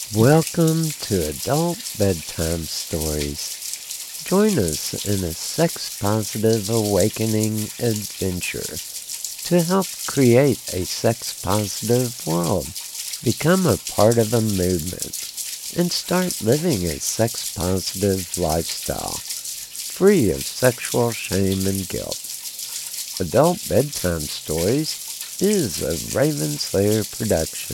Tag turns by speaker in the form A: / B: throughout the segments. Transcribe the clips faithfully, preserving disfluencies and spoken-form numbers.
A: Welcome to Adult Bedtime Stories. Join us in a sex-positive awakening adventure to help create a sex-positive world. Become a part of a movement and start living a sex-positive lifestyle, free of sexual shame and guilt. Adult Bedtime Stories is a Ravenslayer production.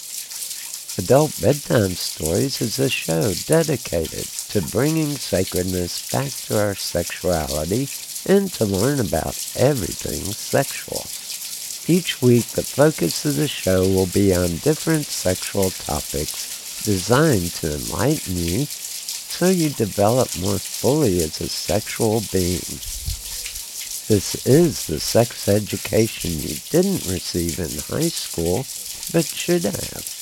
A: Adult Bedtime Stories is a show dedicated to bringing sacredness back to our sexuality and to learn about everything sexual. Each week, the focus of the show will be on different sexual topics designed to enlighten you so you develop more fully as a sexual being. This is the sex education you didn't receive in high school, but should have.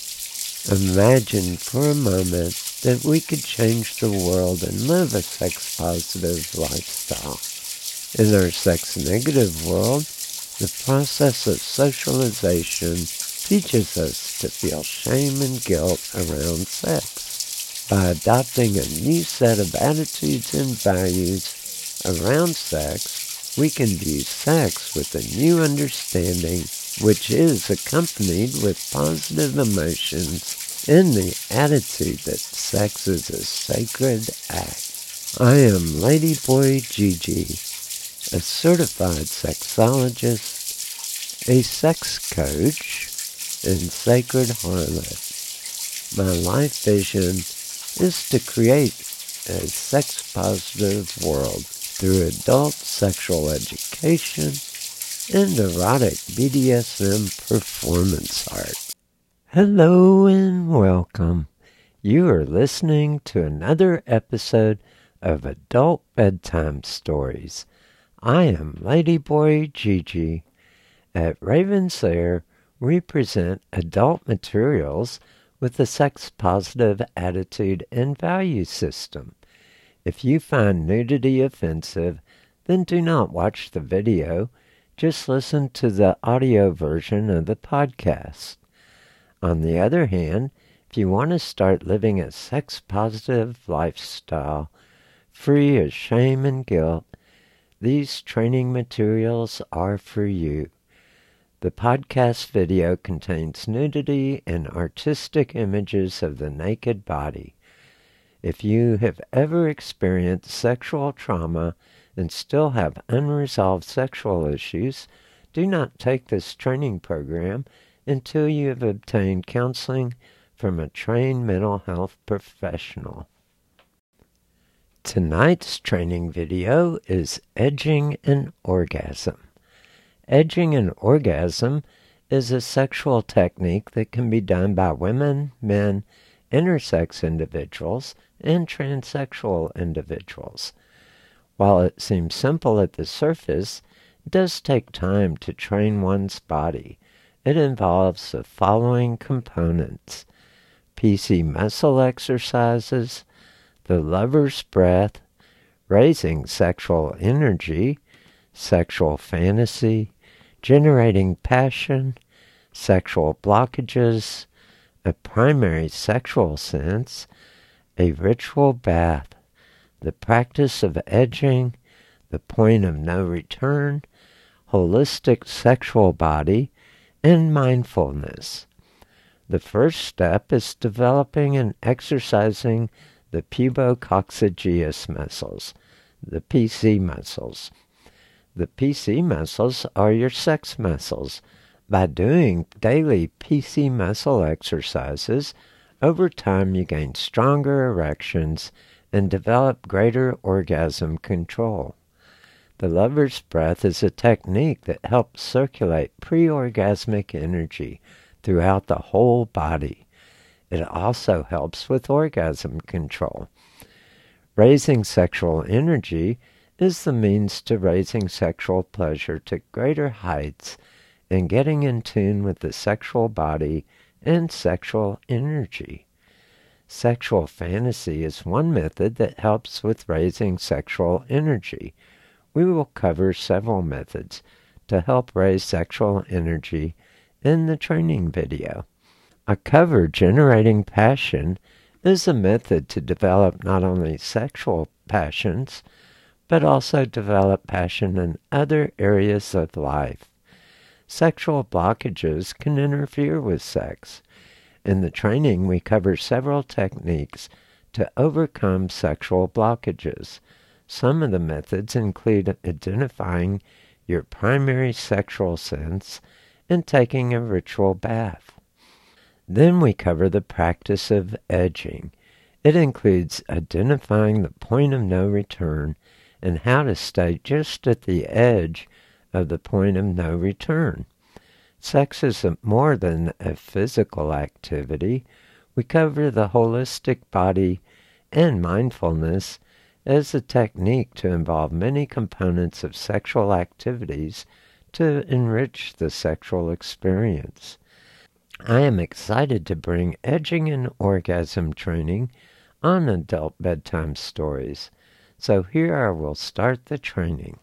A: Imagine for a moment that we could change the world and live a sex-positive lifestyle. In our sex-negative world, the process of socialization teaches us to feel shame and guilt around sex. By adopting a new set of attitudes and values around sex, we can view sex with a new understanding, which is accompanied with positive emotions and the attitude that sex is a sacred act. I am Ladyboy Gigi, a certified sexologist, a sex coach, and sacred harlot. My life vision is to create a sex-positive world through adult sexual education and erotic B D S M performance art. Hello and welcome. You are listening to another episode of Adult Bedtime Stories. I am Ladyboy Gigi. At Ravenslayer, we present adult materials with a sex-positive attitude and value system. If you find nudity offensive, then do not watch the video. Just listen to the audio version of the podcast. On the other hand, if you want to start living a sex-positive lifestyle, free of shame and guilt, these training materials are for you. The podcast video contains nudity and artistic images of the naked body. If you have ever experienced sexual trauma and still have unresolved sexual issues, do not take this training program until you have obtained counseling from a trained mental health professional. Tonight's training video is Edging an Orgasm. Edging an orgasm is a sexual technique that can be done by women, men, intersex individuals, and transsexual individuals. While it seems simple at the surface, it does take time to train one's body. It involves the following components: P C muscle exercises, the lover's breath, raising sexual energy, sexual fantasy, generating passion, sexual blockages, a primary sexual sense, a ritual bath, the practice of edging, the point of no return, holistic sexual body, and mindfulness. The first step is developing and exercising the pubococcygeus muscles, the P C muscles. The P C muscles are your sex muscles. By doing daily P C muscle exercises, over time you gain stronger erections and develop greater orgasm control. The lover's breath is a technique that helps circulate pre-orgasmic energy throughout the whole body. It also helps with orgasm control. Raising sexual energy is the means to raising sexual pleasure to greater heights and getting in tune with the sexual body and sexual energy. Sexual fantasy is one method that helps with raising sexual energy. We will cover several methods to help raise sexual energy in the training video. I cover generating passion is a method to develop not only sexual passions, but also develop passion in other areas of life. Sexual blockages can interfere with sex. In the training, we cover several techniques to overcome sexual blockages. Some of the methods include identifying your primary sexual sense and taking a ritual bath. Then we cover the practice of edging. It includes identifying the point of no return and how to stay just at the edge of the point of no return. Sex is more than a physical activity. We cover the holistic body and mindfulness as a technique to involve many components of sexual activities to enrich the sexual experience. I am excited to bring edging and orgasm training on adult bedtime stories. So here I will start the training.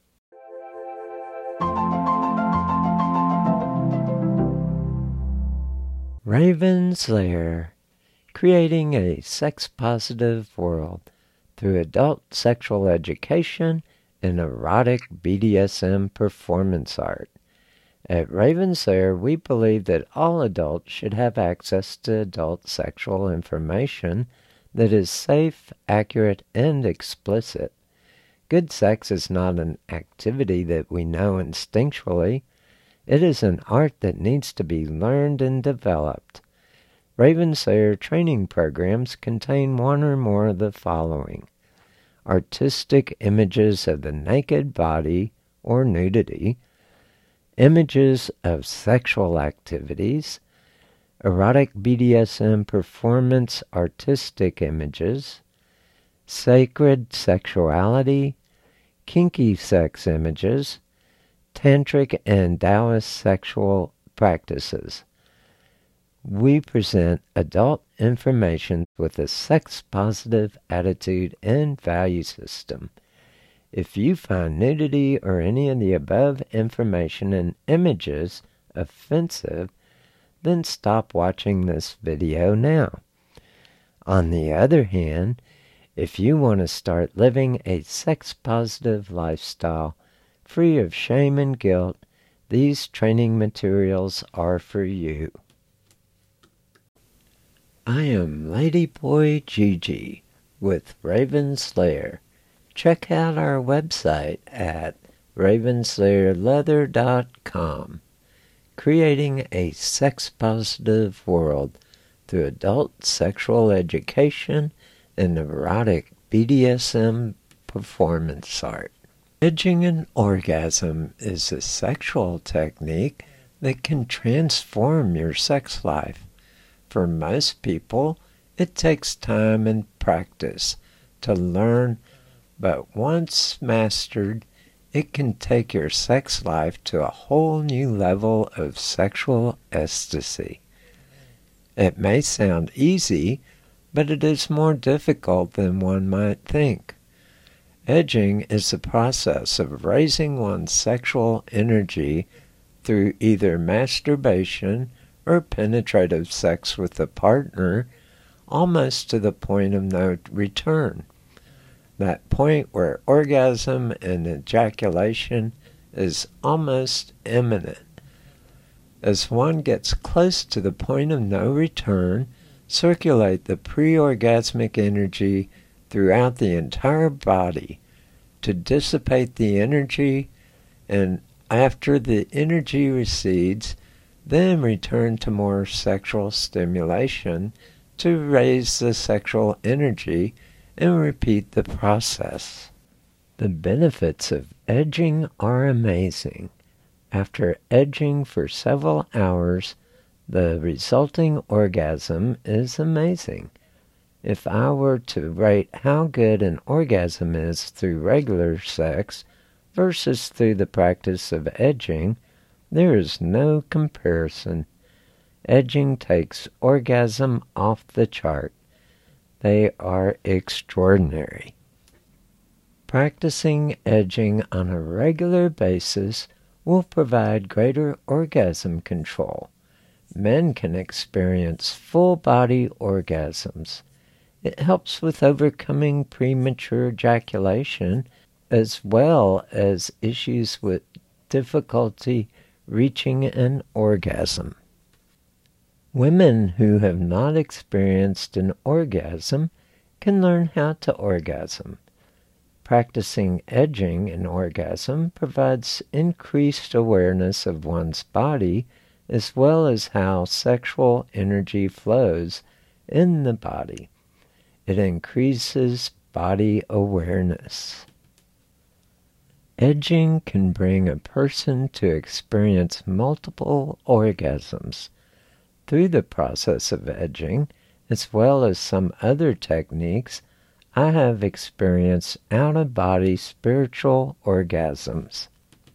A: Raven's Lair, creating a sex-positive world through adult sexual education and erotic B D S M performance art. At Raven's Lair, we believe that all adults should have access to adult sexual information that is safe, accurate, and explicit. Good sex is not an activity that we know instinctually. It is an art that needs to be learned and developed. Raven's Lair training programs contain one or more of the following: artistic images of the naked body or nudity, images of sexual activities, erotic B D S M performance artistic images, sacred sexuality, kinky sex images, tantric and Taoist sexual practices. We present adult information with a sex-positive attitude and value system. If you find nudity or any of the above information and images offensive, then stop watching this video now. On the other hand, if you want to start living a sex-positive lifestyle free of shame and guilt, these training materials are for you. I am Ladyboy Gigi with Raven's Lair. Check out our website at ravens lair leather dot com. Creating a sex-positive world through adult sexual education and erotic B D S M performance art. Edging an orgasm is a sexual technique that can transform your sex life. For most people, it takes time and practice to learn, but once mastered, it can take your sex life to a whole new level of sexual ecstasy. It may sound easy, but it is more difficult than one might think. Edging is the process of raising one's sexual energy through either masturbation or penetrative sex with a partner, almost to the point of no return. That point where orgasm and ejaculation is almost imminent. As one gets close to the point of no return, circulate the pre-orgasmic energy throughout the entire body to dissipate the energy, and after the energy recedes, then return to more sexual stimulation to raise the sexual energy and repeat the process. The benefits of edging are amazing. After edging for several hours, the resulting orgasm is amazing. If I were to rate how good an orgasm is through regular sex versus through the practice of edging, there is no comparison. Edging takes orgasm off the chart. They are extraordinary. Practicing edging on a regular basis will provide greater orgasm control. Men can experience full-body orgasms. It helps with overcoming premature ejaculation as well as issues with difficulty reaching an orgasm. Women who have not experienced an orgasm can learn how to orgasm. Practicing edging an orgasm provides increased awareness of one's body as well as how sexual energy flows in the body. It increases body awareness. Edging can bring a person to experience multiple orgasms. Through the process of edging, as well as some other techniques, I have experienced out-of-body spiritual orgasms.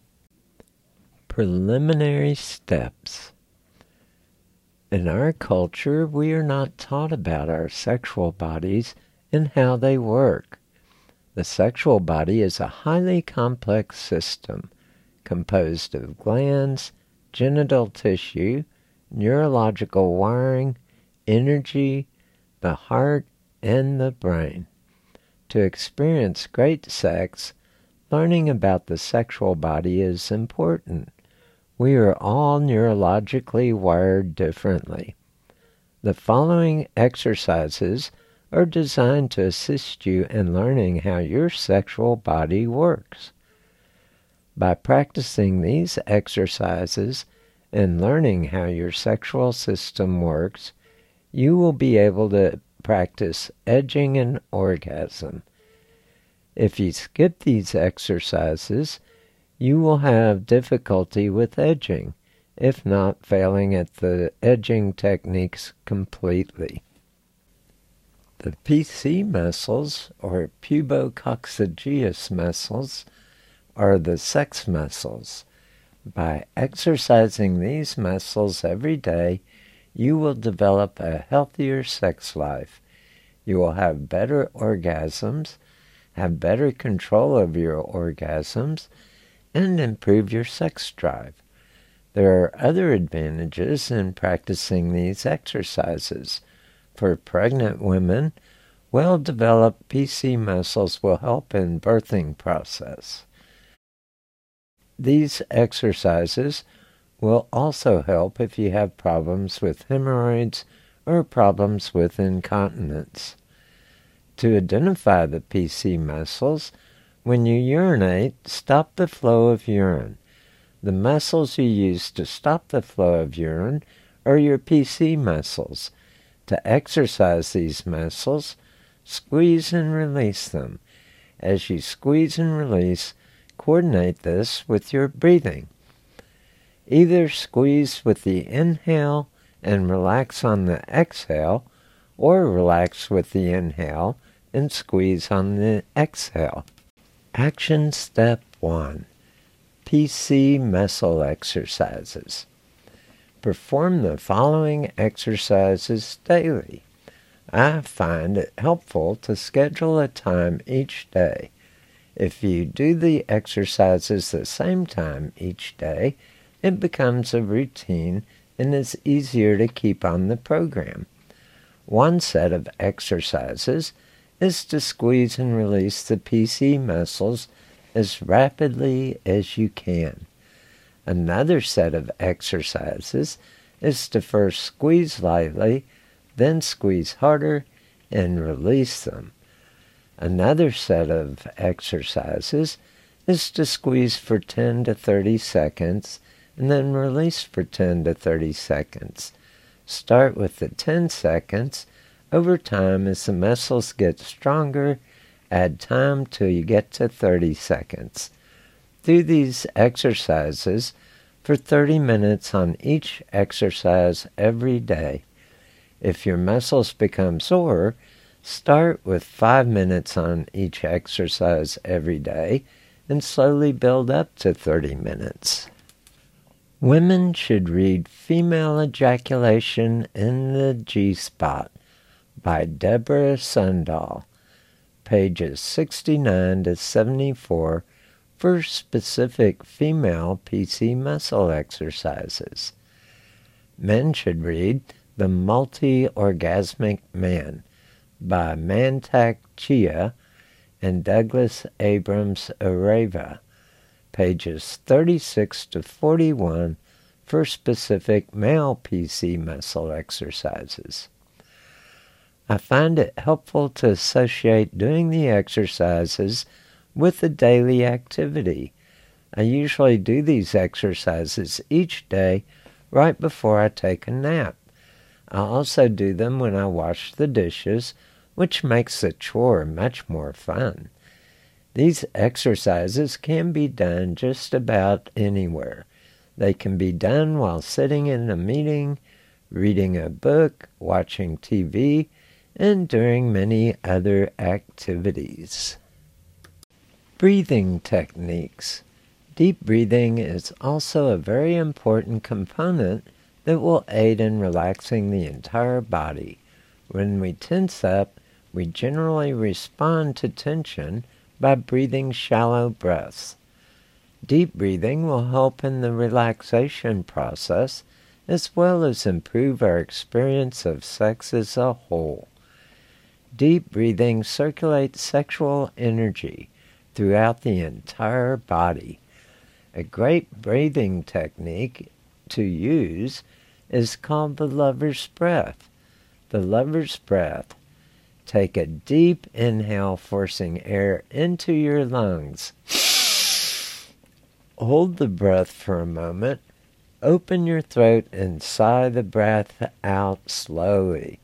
A: Preliminary steps. In our culture, we are not taught about our sexual bodies and how they work. The sexual body is a highly complex system composed of glands, genital tissue, neurological wiring, energy, the heart, and the brain. To experience great sex, learning about the sexual body is important. We are all neurologically wired differently. The following exercises are designed to assist you in learning how your sexual body works. By practicing these exercises and learning how your sexual system works, you will be able to practice edging an orgasm. If you skip these exercises, you will have difficulty with edging, if not failing at the edging techniques completely. The P C muscles, or pubococcygeus muscles, are the sex muscles. By exercising these muscles every day, you will develop a healthier sex life. You will have better orgasms, have better control over your orgasms, and improve your sex drive. There are other advantages in practicing these exercises. For pregnant women, well-developed P C muscles will help in birthing process. These exercises will also help if you have problems with hemorrhoids or problems with incontinence. To identify the P C muscles, when you urinate, stop the flow of urine. The muscles you use to stop the flow of urine are your P C muscles. To exercise these muscles, squeeze and release them. As you squeeze and release, coordinate this with your breathing. Either squeeze with the inhale and relax on the exhale, or relax with the inhale and squeeze on the exhale. Action Step one. P C muscle exercises. Perform the following exercises daily. I find it helpful to schedule a time each day. If you do the exercises the same time each day, it becomes a routine and is easier to keep on the program. One set of exercises is to squeeze and release the P C muscles as rapidly as you can. Another set of exercises is to first squeeze lightly, then squeeze harder, and release them. Another set of exercises is to squeeze for ten to thirty seconds and then release for ten to thirty seconds. Start with the ten seconds. Over time, as the muscles get stronger, add time till you get to thirty seconds. Do these exercises for thirty minutes on each exercise every day. If your muscles become sore, start with five minutes on each exercise every day and slowly build up to thirty minutes. Women should read Female Ejaculation in the G-Spot by Deborah Sundahl, pages sixty-nine to seventy-four, for specific female P C muscle exercises. Men should read The Multi-Orgasmic Man by Mantak Chia and Douglas Abrams Areva, pages thirty-six to forty-one, for specific male P C muscle exercises. I find it helpful to associate doing the exercises with a daily activity. I usually do these exercises each day right before I take a nap. I also do them when I wash the dishes, which makes the chore much more fun. These exercises can be done just about anywhere. They can be done while sitting in a meeting, reading a book, watching T V, and during many other activities. Breathing techniques. Deep breathing is also a very important component that will aid in relaxing the entire body. When we tense up, we generally respond to tension by breathing shallow breaths. Deep breathing will help in the relaxation process as well as improve our experience of sex as a whole. Deep breathing circulates sexual energy throughout the entire body. A great breathing technique to use is called the lover's breath. The lover's breath. Take a deep inhale, forcing air into your lungs. Hold the breath for a moment. Open your throat and sigh the breath out slowly.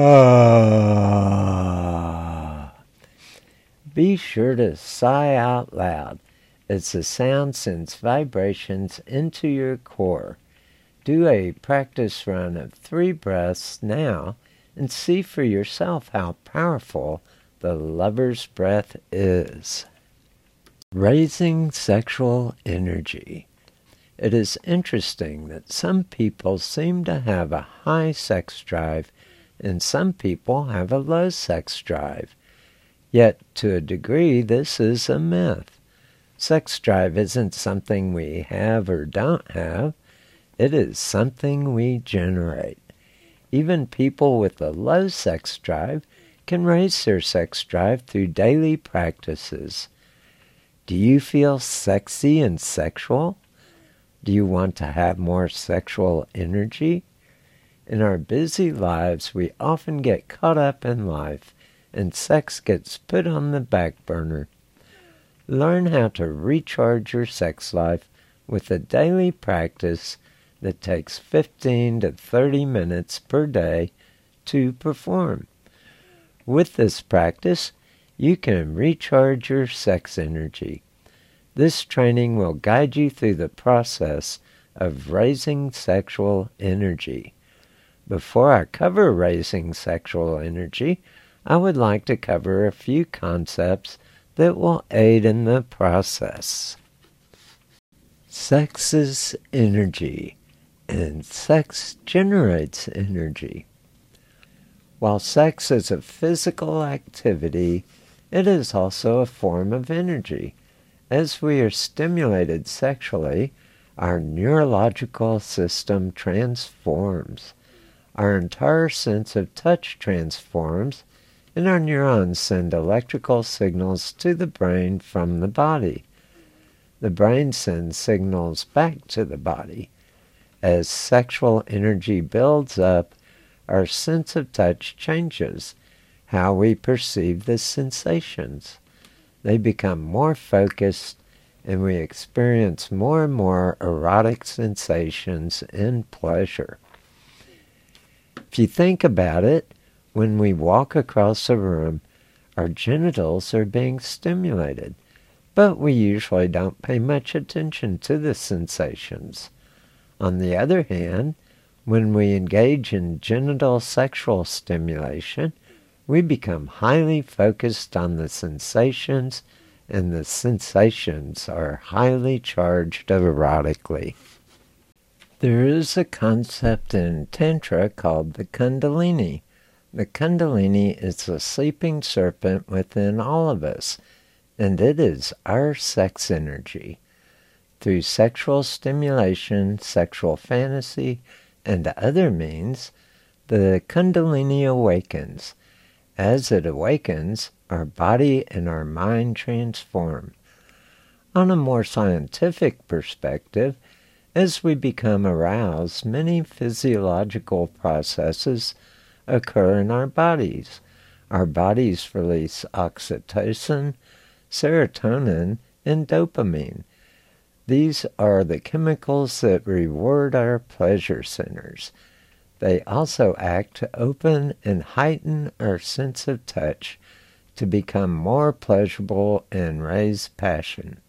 A: Ah. Be sure to sigh out loud as the sound sends vibrations into your core. Do a practice run of three breaths now and see for yourself how powerful the lover's breath is. Raising sexual energy. It is interesting that some people seem to have a high sex drive and some people have a low sex drive. Yet, to a degree, this is a myth. Sex drive isn't something we have or don't have. It is something we generate. Even people with a low sex drive can raise their sex drive through daily practices. Do you feel sexy and sexual? Do you want to have more sexual energy? In our busy lives, we often get caught up in life, and sex gets put on the back burner. Learn how to recharge your sex life with a daily practice that takes fifteen to thirty minutes per day to perform. With this practice, you can recharge your sex energy. This training will guide you through the process of raising sexual energy. Before I cover raising sexual energy, I would like to cover a few concepts that will aid in the process. Sex is energy, and sex generates energy. While sex is a physical activity, it is also a form of energy. As we are stimulated sexually, our neurological system transforms. Our entire sense of touch transforms, and our neurons send electrical signals to the brain from the body. The brain sends signals back to the body. As sexual energy builds up, our sense of touch changes, how we perceive the sensations. They become more focused, and we experience more and more erotic sensations and pleasure. If you think about it, when we walk across a room, our genitals are being stimulated, but we usually don't pay much attention to the sensations. On the other hand, when we engage in genital sexual stimulation, we become highly focused on the sensations, and the sensations are highly charged erotically. There is a concept in Tantra called the Kundalini. The Kundalini is the sleeping serpent within all of us, and it is our sex energy. Through sexual stimulation, sexual fantasy, and the other means the Kundalini awakens. As it awakens, our body and our mind transform. On a more scientific perspective, as we become aroused, many physiological processes occur in our bodies. Our bodies release oxytocin, serotonin, and dopamine. These are the chemicals that reward our pleasure centers. They also act to open and heighten our sense of touch to become more pleasurable and raise passion.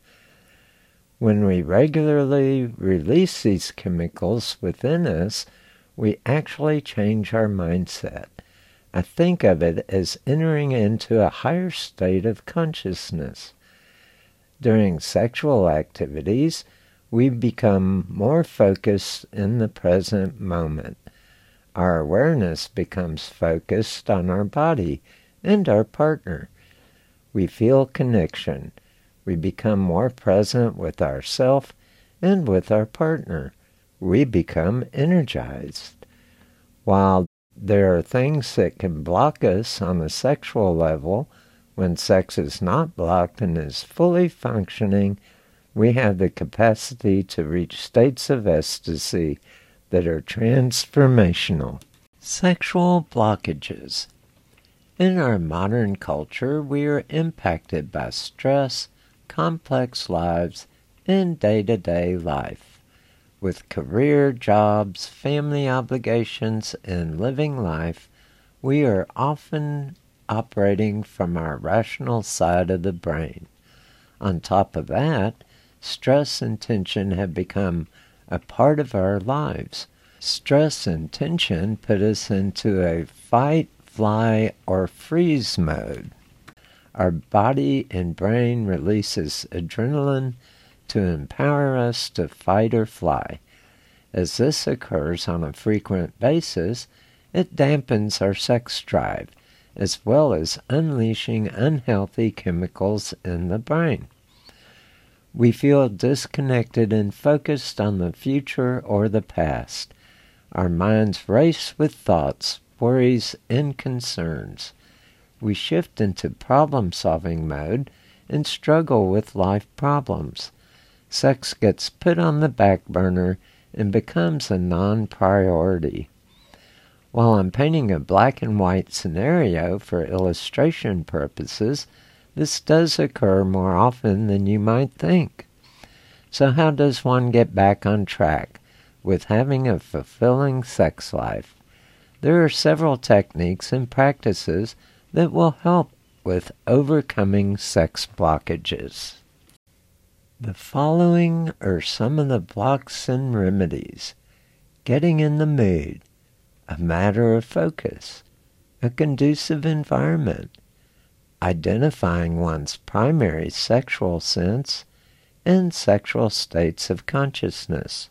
A: When we regularly release these chemicals within us, we actually change our mindset. I think of it as entering into a higher state of consciousness. During sexual activities, we become more focused in the present moment. Our awareness becomes focused on our body and our partner. We feel connection. We become more present with ourselves and with our partner. We become energized. While there are things that can block us on a sexual level, when sex is not blocked and is fully functioning, we have the capacity to reach states of ecstasy that are transformational. Sexual blockages. In our modern culture, we are impacted by stress, complex lives, and day-to-day life. With career, jobs, family obligations, and living life, we are often operating from our rational side of the brain. On top of that, stress and tension have become a part of our lives. Stress and tension put us into a fight, fly, or freeze mode. Our body and brain releases adrenaline to empower us to fight or fly. As this occurs on a frequent basis, it dampens our sex drive, as well as unleashing unhealthy chemicals in the brain. We feel disconnected and focused on the future or the past. Our minds race with thoughts, worries, and concerns. We shift into problem-solving mode and struggle with life problems. Sex gets put on the back burner and becomes a non-priority. While I'm painting a black and white scenario for illustration purposes, this does occur more often than you might think. So how does one get back on track with having a fulfilling sex life? There are several techniques and practices that will help with overcoming sex blockages. The following are some of the blocks and remedies: getting in the mood, a matter of focus, a conducive environment, identifying one's primary sexual sense, and sexual states of consciousness.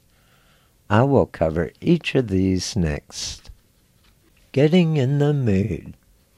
A: I will cover each of these next. Getting in the mood.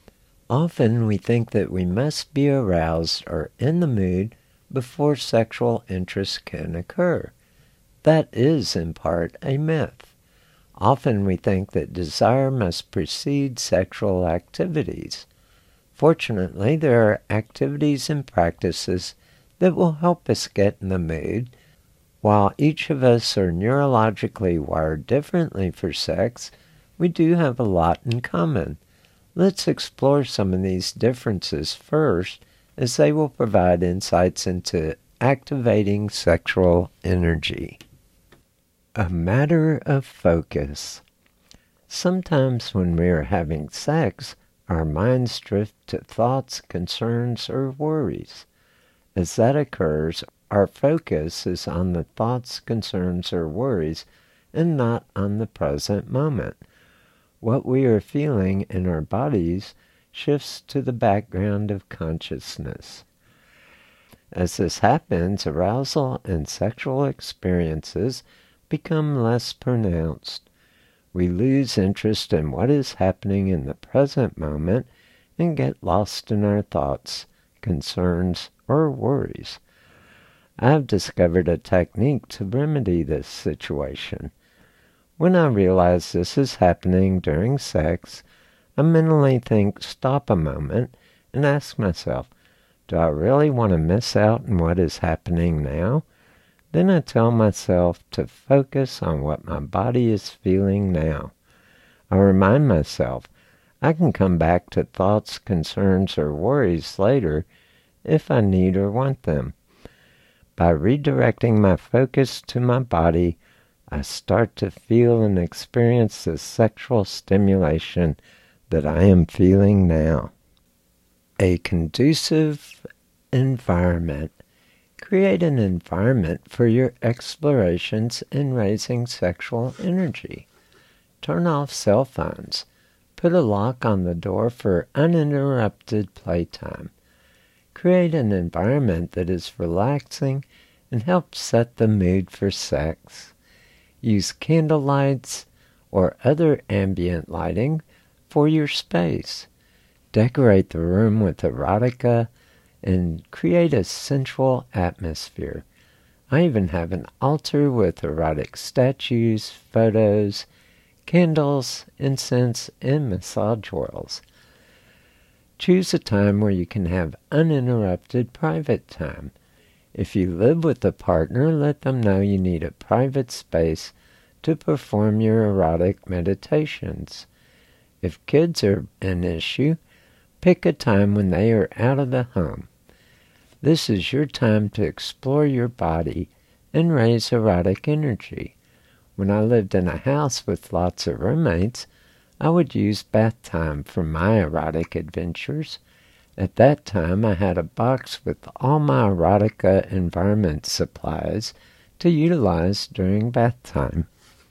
A: Often we think that we must be aroused or in the mood before sexual interest can occur. That is, in part, a myth. Often we think that desire must precede sexual activities. Fortunately, there are activities and practices that will help us get in the mood. While each of us are neurologically wired differently for sex, we do have a lot in common. Let's explore some of these differences first, as they will provide insights into activating sexual energy. A matter of focus. Sometimes when we are having sex, our minds drift to thoughts, concerns, or worries. As that occurs, our focus is on the thoughts, concerns, or worries, and not on the present moment. What we are feeling in our bodies shifts to the background of consciousness. As this happens, arousal and sexual experiences become less pronounced. We lose interest in what is happening in the present moment and get lost in our thoughts, concerns, or worries. I've discovered a technique to remedy this situation. When I realize this is happening during sex, I mentally think, stop a moment, and ask myself, do I really want to miss out on what is happening now? Then I tell myself to focus on what my body is feeling now. I remind myself I can come back to thoughts, concerns, or worries later if I need or want them. By redirecting my focus to my body, I start to feel and experience the sexual stimulation that I am feeling now. A conducive environment. Create an environment for your explorations in raising sexual energy. Turn off cell phones. Put a lock on the door for uninterrupted playtime. Create an environment that is relaxing and helps set the mood for sex. Use candle lights or other ambient lighting for your space. Decorate the room with erotica and create a sensual atmosphere. I even have an altar with erotic statues, photos, candles, incense, and massage oils. Choose a time where you can have uninterrupted private time. If you live with a partner, let them know you need a private space to perform your erotic meditations. If kids are an issue, pick a time when they are out of the home. This is your time to explore your body and raise erotic energy. When I lived in a house with lots of roommates, I would use bath time for my erotic adventures. At that time, I had a box with all my erotica environment supplies to utilize during bath time.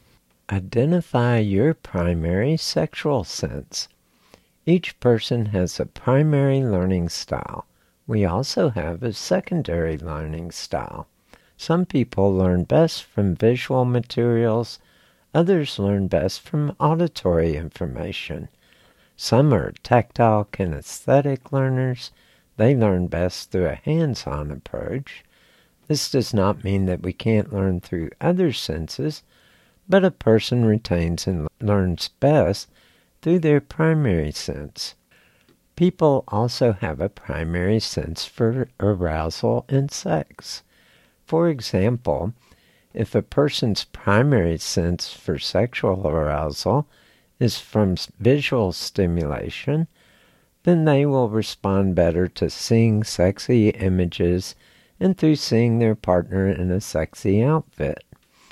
A: Identify your primary sexual sense. Each person has a primary learning style. We also have a secondary learning style. Some people learn best from visual materials. Others learn best from auditory information. Some are tactile kinesthetic learners. They learn best through a hands-on approach. This does not mean that we can't learn through other senses, but a person retains and learns best through their primary sense. People also have a primary sense for arousal and sex. For example, if a person's primary sense for sexual arousal is from visual stimulation, then they will respond better to seeing sexy images and through seeing their partner in a sexy outfit.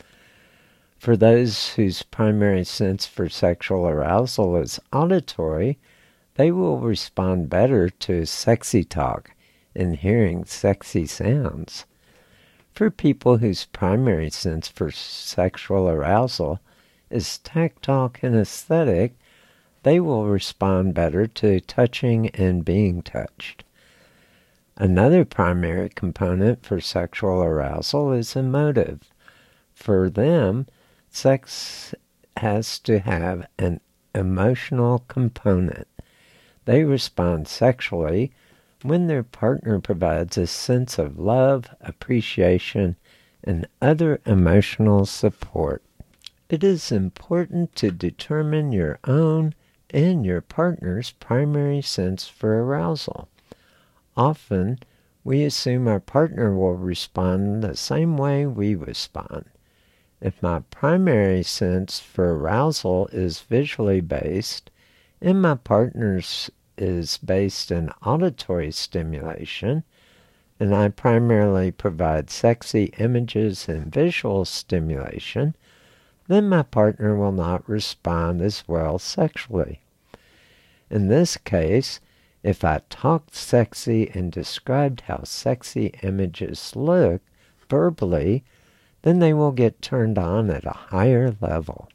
A: For those whose primary sense for sexual arousal is auditory, they will respond better to sexy talk and hearing sexy sounds. For people whose primary sense for sexual arousal is tactile kinesthetic, they will respond better to touching and being touched. Another primary component for sexual arousal is emotive. For them, sex has to have an emotional component. They respond sexually when their partner provides a sense of love, appreciation, and other emotional support. It is important to determine your own and your partner's primary sense for arousal. Often, we assume our partner will respond the same way we respond. If my primary sense for arousal is visually based, and my partner's is based in auditory stimulation, and I primarily provide sexy images and visual stimulation, then my partner will not respond as well sexually. In this case, if I talked sexy and described how sexy images look verbally, then they will get turned on at a higher level.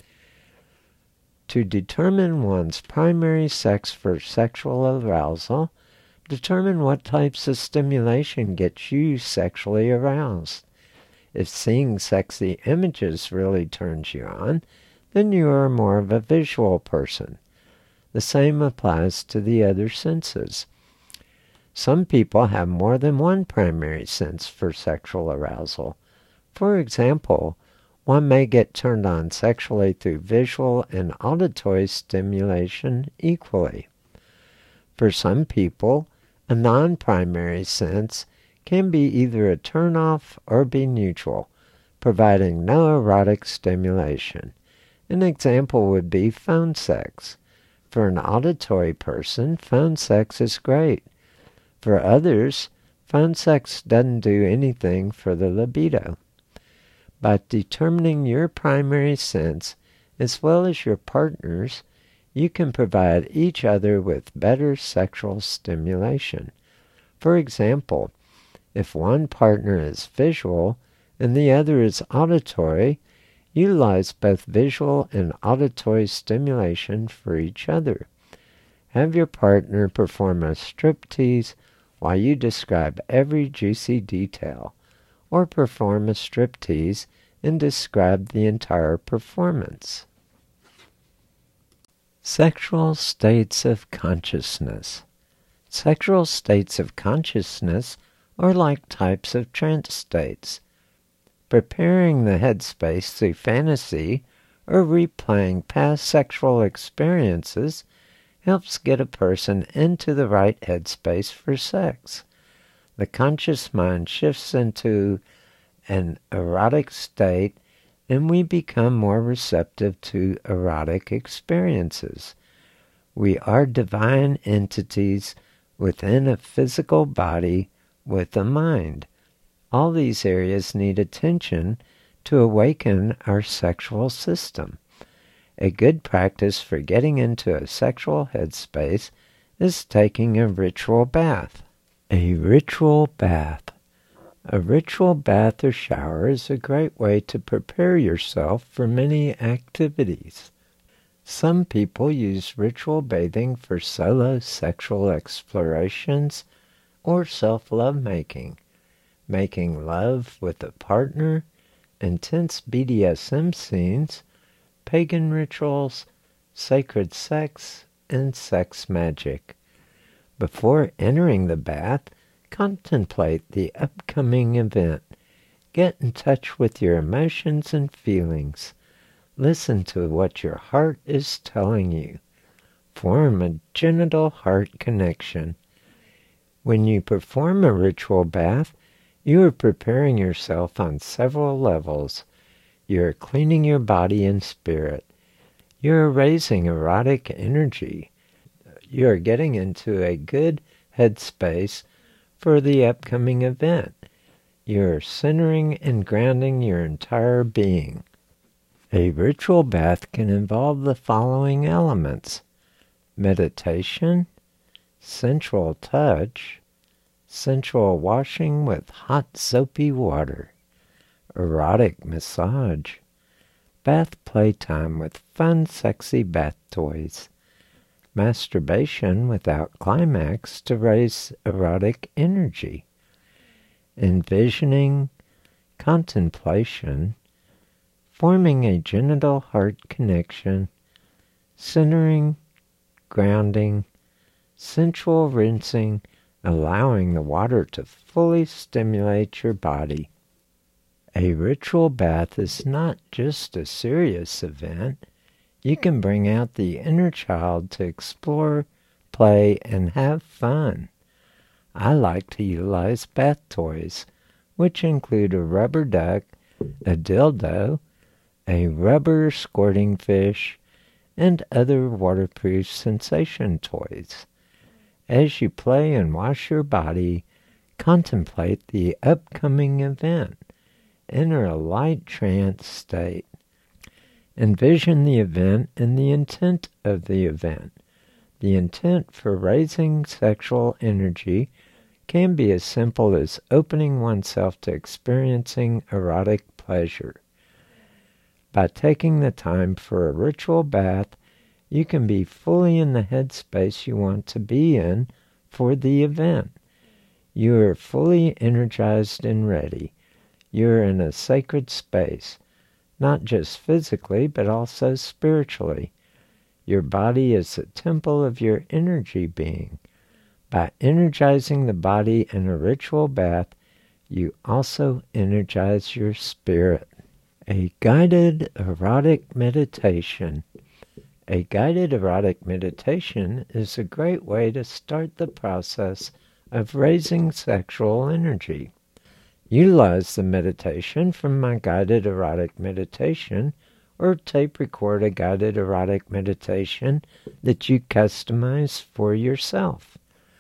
A: To determine one's primary sex for sexual arousal, determine what types of stimulation gets you sexually aroused. If seeing sexy images really turns you on, then you are more of a visual person. The same applies to the other senses. Some people have more than one primary sense for sexual arousal. For example, One may get turned on sexually through visual and auditory stimulation equally. For some people, a non-primary sense can be either a turn-off or be neutral, providing no erotic stimulation. An example would be phone sex. For an auditory person, phone sex is great. For others, phone sex doesn't do anything for the libido. By determining your primary sense, as well as your partner's, you can provide each other with better sexual stimulation. For example, if one partner is visual and the other is auditory, utilize both visual and auditory stimulation for each other. Have your partner perform a striptease while you describe every juicy detail, or perform a striptease and describe the entire performance. Sexual states of consciousness. Sexual states of consciousness are like types of trance states. Preparing the headspace through fantasy or replaying past sexual experiences helps get a person into the right headspace for sex. The conscious mind shifts into an erotic state, and we become more receptive to erotic experiences. We are divine entities within a physical body with a mind. All these areas need attention to awaken our sexual system. A good practice for getting into a sexual headspace is taking a ritual bath. A ritual bath. A ritual bath or shower is a great way to prepare yourself for many activities. Some people use ritual bathing for solo sexual explorations or self-love making, making love with a partner, intense B D S M scenes, pagan rituals, sacred sex, and sex magic. Before entering the bath, contemplate the upcoming event. Get in touch with your emotions and feelings. Listen to what your heart is telling you. Form a genital heart connection. When you perform a ritual bath, you are preparing yourself on several levels. You are cleaning your body and spirit. You are raising erotic energy. You are getting into a good headspace for the upcoming event. You are centering and grounding your entire being. A ritual bath can involve the following elements: meditation, sensual touch, sensual washing with hot soapy water, erotic massage, bath playtime with fun sexy bath toys, masturbation without climax to raise erotic energy, envisioning, contemplation, forming a genital heart connection, centering, grounding, sensual rinsing, allowing the water to fully stimulate your body. A ritual bath is not just a serious event. You can bring out the inner child to explore, play, and have fun. I like to utilize bath toys, which include a rubber duck, a dildo, a rubber squirting fish, and other waterproof sensation toys. As you play and wash your body, contemplate the upcoming event. Enter a light trance state. Envision the event and the intent of the event. The intent for raising sexual energy can be as simple as opening oneself to experiencing erotic pleasure. By taking the time for a ritual bath, you can be fully in the headspace you want to be in for the event. You are fully energized and ready. You are in a sacred space, not just physically, but also spiritually. Your body is the temple of your energy being. By energizing the body in a ritual bath, you also energize your spirit. A guided erotic meditation. A guided erotic meditation is a great way to start the process of raising sexual energy. Utilize the meditation from my guided erotic meditation, or tape record a guided erotic meditation that you customize for yourself.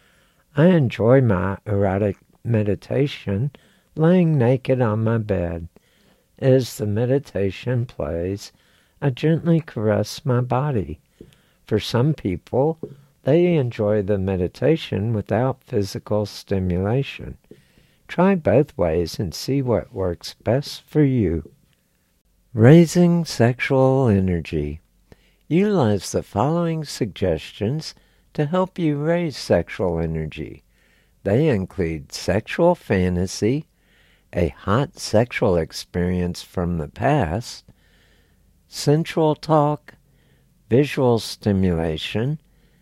A: I enjoy my erotic meditation laying naked on my bed. As the meditation plays, I gently caress my body. For some people, they enjoy the meditation without physical stimulation. Try both ways and see what works best for you. Raising sexual energy. Utilize the following suggestions to help you raise sexual energy. They include sexual fantasy, a hot sexual experience from the past, sensual talk, visual stimulation,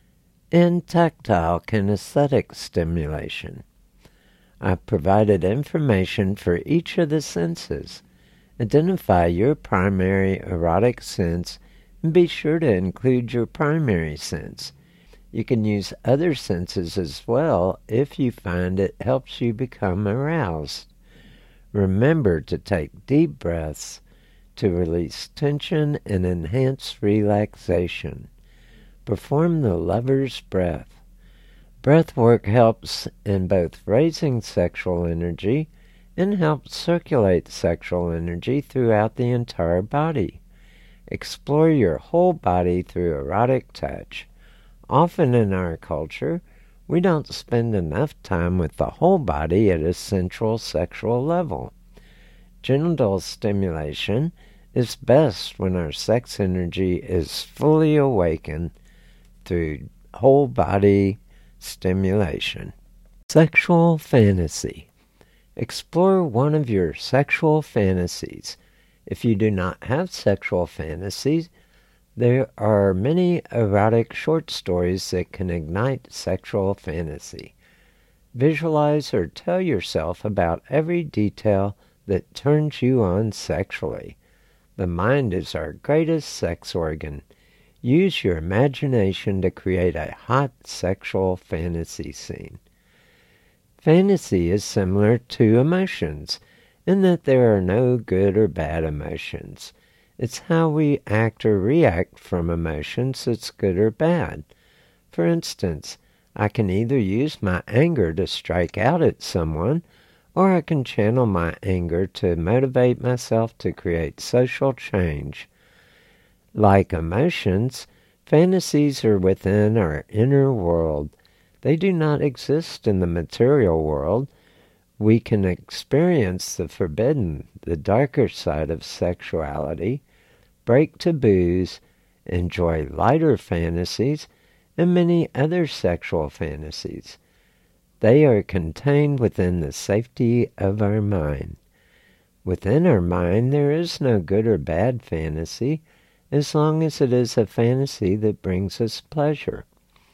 A: and tactile kinesthetic stimulation. I've provided information for each of the senses. Identify your primary erotic sense and be sure to include your primary sense. You can use other senses as well if you find it helps you become aroused. Remember to take deep breaths to release tension and enhance relaxation. Perform the lover's breath. Breath work helps in both raising sexual energy and helps circulate sexual energy throughout the entire body. Explore your whole body through erotic touch. Often in our culture, we don't spend enough time with the whole body at a central sexual level. Genital stimulation is best when our sex energy is fully awakened through whole body stimulation. Sexual fantasy. Explore one of your sexual fantasies. If you do not have sexual fantasies, there are many erotic short stories that can ignite sexual fantasy. Visualize or tell yourself about every detail that turns you on sexually. The mind is our greatest sex organ. Use your imagination to create a hot sexual fantasy scene. Fantasy is similar to emotions in that there are no good or bad emotions. It's how we act or react from emotions that's good or bad. For instance, I can either use my anger to strike out at someone, or I can channel my anger to motivate myself to create social change. Like emotions, fantasies are within our inner world. They do not exist in the material world. We can experience the forbidden, the darker side of sexuality, break taboos, enjoy lighter fantasies, and many other sexual fantasies. They are contained within the safety of our mind. Within our mind, there is no good or bad fantasy, as long as it is a fantasy that brings us pleasure.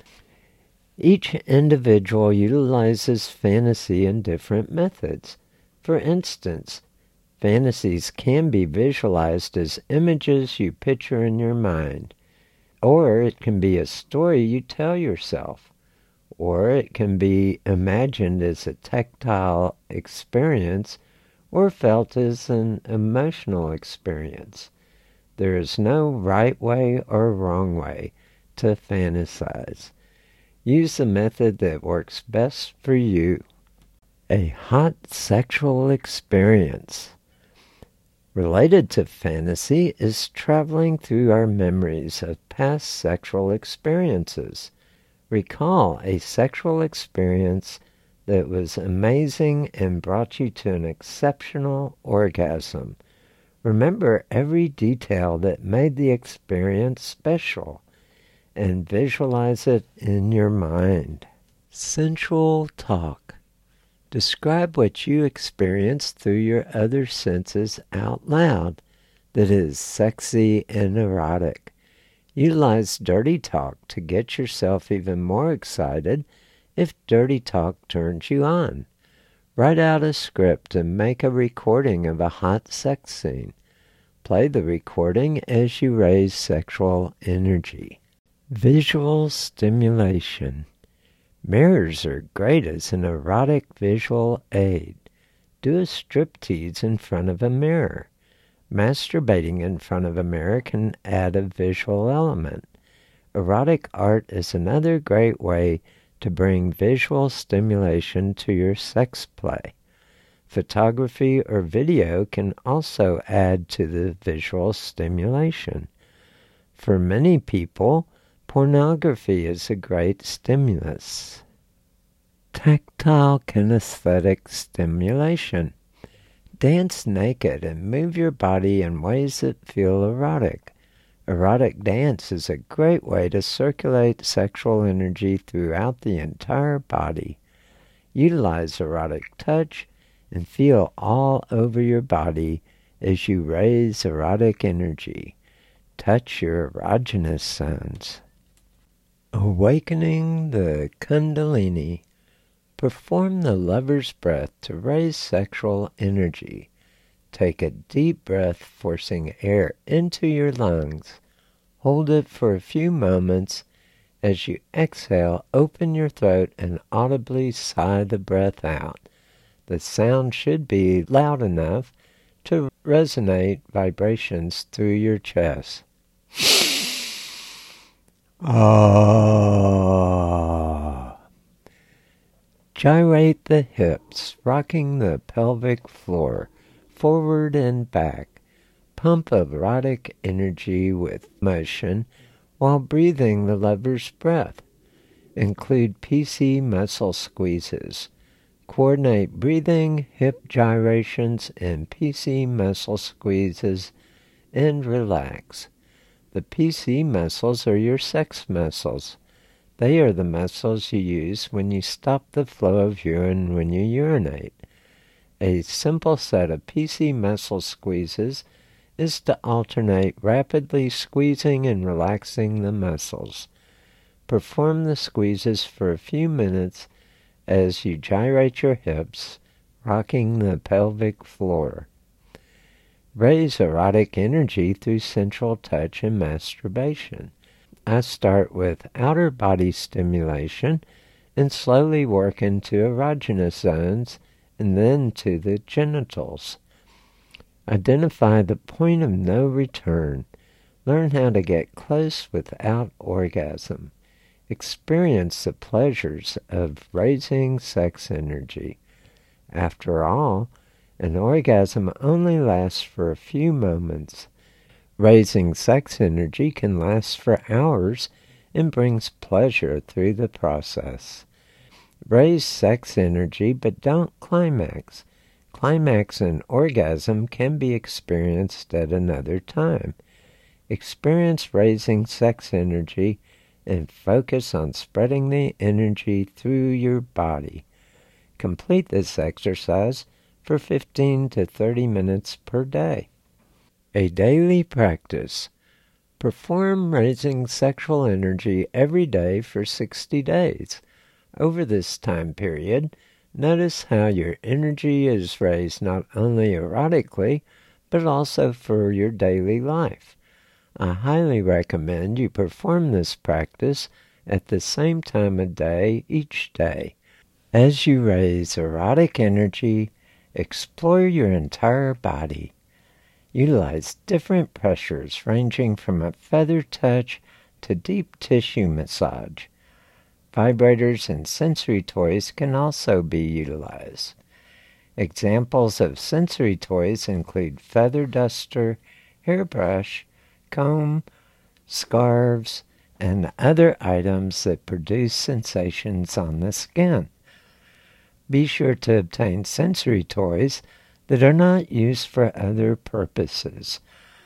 A: Each individual utilizes fantasy in different methods. For instance, fantasies can be visualized as images you picture in your mind, or it can be a story you tell yourself, or it can be imagined as a tactile experience or felt as an emotional experience. There is no right way or wrong way to fantasize. Use the method that works best for you. A hot sexual experience. Related to fantasy is traveling through our memories of past sexual experiences. Recall a sexual experience that was amazing and brought you to an exceptional orgasm. Remember every detail that made the experience special, and visualize it in your mind. Sensual talk. Describe what you experienced through your other senses out loud that is sexy and erotic. Utilize dirty talk to get yourself even more excited if dirty talk turns you on. Write out a script and make a recording of a hot sex scene. Play the recording as you raise sexual energy. Visual stimulation. Mirrors are great as an erotic visual aid. Do a striptease in front of a mirror. Masturbating in front of a mirror can add a visual element. Erotic art is another great way to bring visual stimulation to your sex play. Photography or video can also add to the visual stimulation. For many people, pornography is a great stimulus. Tactile kinesthetic stimulation. Dance naked and move your body in ways that feel erotic. Erotic dance is a great way to circulate sexual energy throughout the entire body. Utilize erotic touch and feel all over your body as you raise erotic energy. Touch your erogenous zones. Awakening the Kundalini. Perform the lover's breath to raise sexual energy. Take a deep breath, forcing air into your lungs. Hold it for a few moments. As you exhale, open your throat and audibly sigh the breath out. The sound should be loud enough to resonate vibrations through your chest. Ah. Gyrate the hips, rocking the pelvic floor, forward and back. Pump erotic energy with motion while breathing the lover's breath. Include P C muscle squeezes. Coordinate breathing, hip gyrations, and P C muscle squeezes, and relax. The P C muscles are your sex muscles. They are the muscles you use when you stop the flow of urine when you urinate. A simple set of P C muscle squeezes is to alternate rapidly squeezing and relaxing the muscles. Perform the squeezes for a few minutes as you gyrate your hips, rocking the pelvic floor. Raise erotic energy through sensual touch and masturbation. I start with outer body stimulation and slowly work into erogenous zones and then to the genitals. Identify the point of no return. Learn how to get close without orgasm. Experience the pleasures of raising sex energy. After all, an orgasm only lasts for a few moments. Raising sex energy can last for hours and brings pleasure through the process. Raise sex energy, but don't climax. Climax and orgasm can be experienced at another time. Experience raising sex energy and focus on spreading the energy through your body. Complete this exercise for fifteen to thirty minutes per day. A daily practice. Perform raising sexual energy every day for sixty days. Over this time period, notice how your energy is raised not only erotically, but also for your daily life. I highly recommend you perform this practice at the same time of day each day. As you raise erotic energy, explore your entire body. Utilize different pressures ranging from a feather touch to deep tissue massage. Vibrators and sensory toys can also be utilized. Examples of sensory toys include feather duster, hairbrush, comb, scarves, and other items that produce sensations on the skin. Be sure to obtain sensory toys that are not used for other purposes.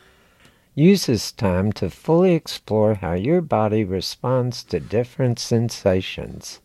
A: Use this time to fully explore how your body responds to different sensations,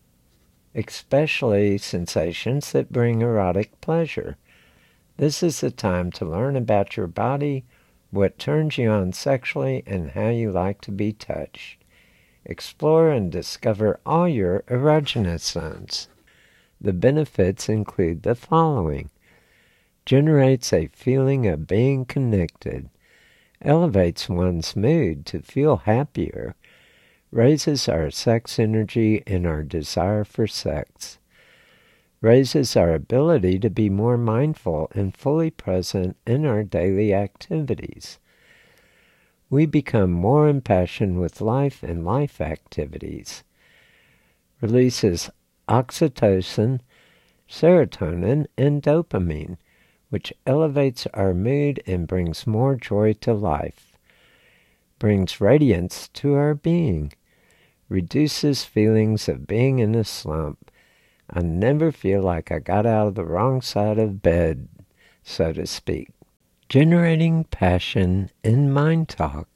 A: especially sensations that bring erotic pleasure. This is the time to learn about your body, what turns you on sexually, and how you like to be touched. Explore and discover all your erogenous zones. The benefits include the following. generates a feeling of being connected, elevates one's mood to feel happier, raises our sex energy and our desire for sex, raises our ability to be more mindful and fully present in our daily activities. We become more impassioned with life and life activities, releases oxytocin, serotonin, and dopamine, which elevates our mood and brings more joy to life, brings radiance to our being, reduces feelings of being in a slump. I never feel like I got out of the wrong side of bed, so to speak. Generating passion in mind talk.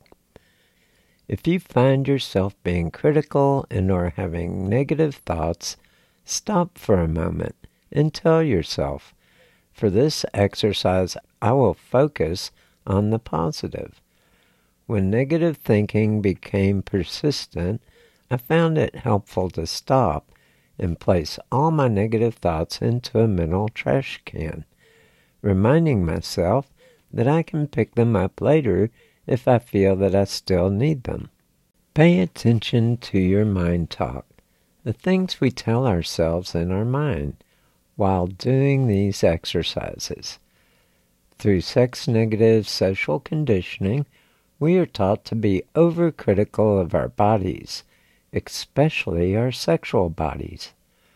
A: If you find yourself being critical and or having negative thoughts, stop for a moment and tell yourself, for this exercise, I will focus on the positive. When negative thinking became persistent, I found it helpful to stop and place all my negative thoughts into a mental trash can, reminding myself that I can pick them up later if I feel that I still need them. Pay attention to your mind talk, the things we tell ourselves in our mind, while doing these exercises. Through sex-negative social conditioning, we are taught to be overcritical of our bodies, especially our sexual bodies.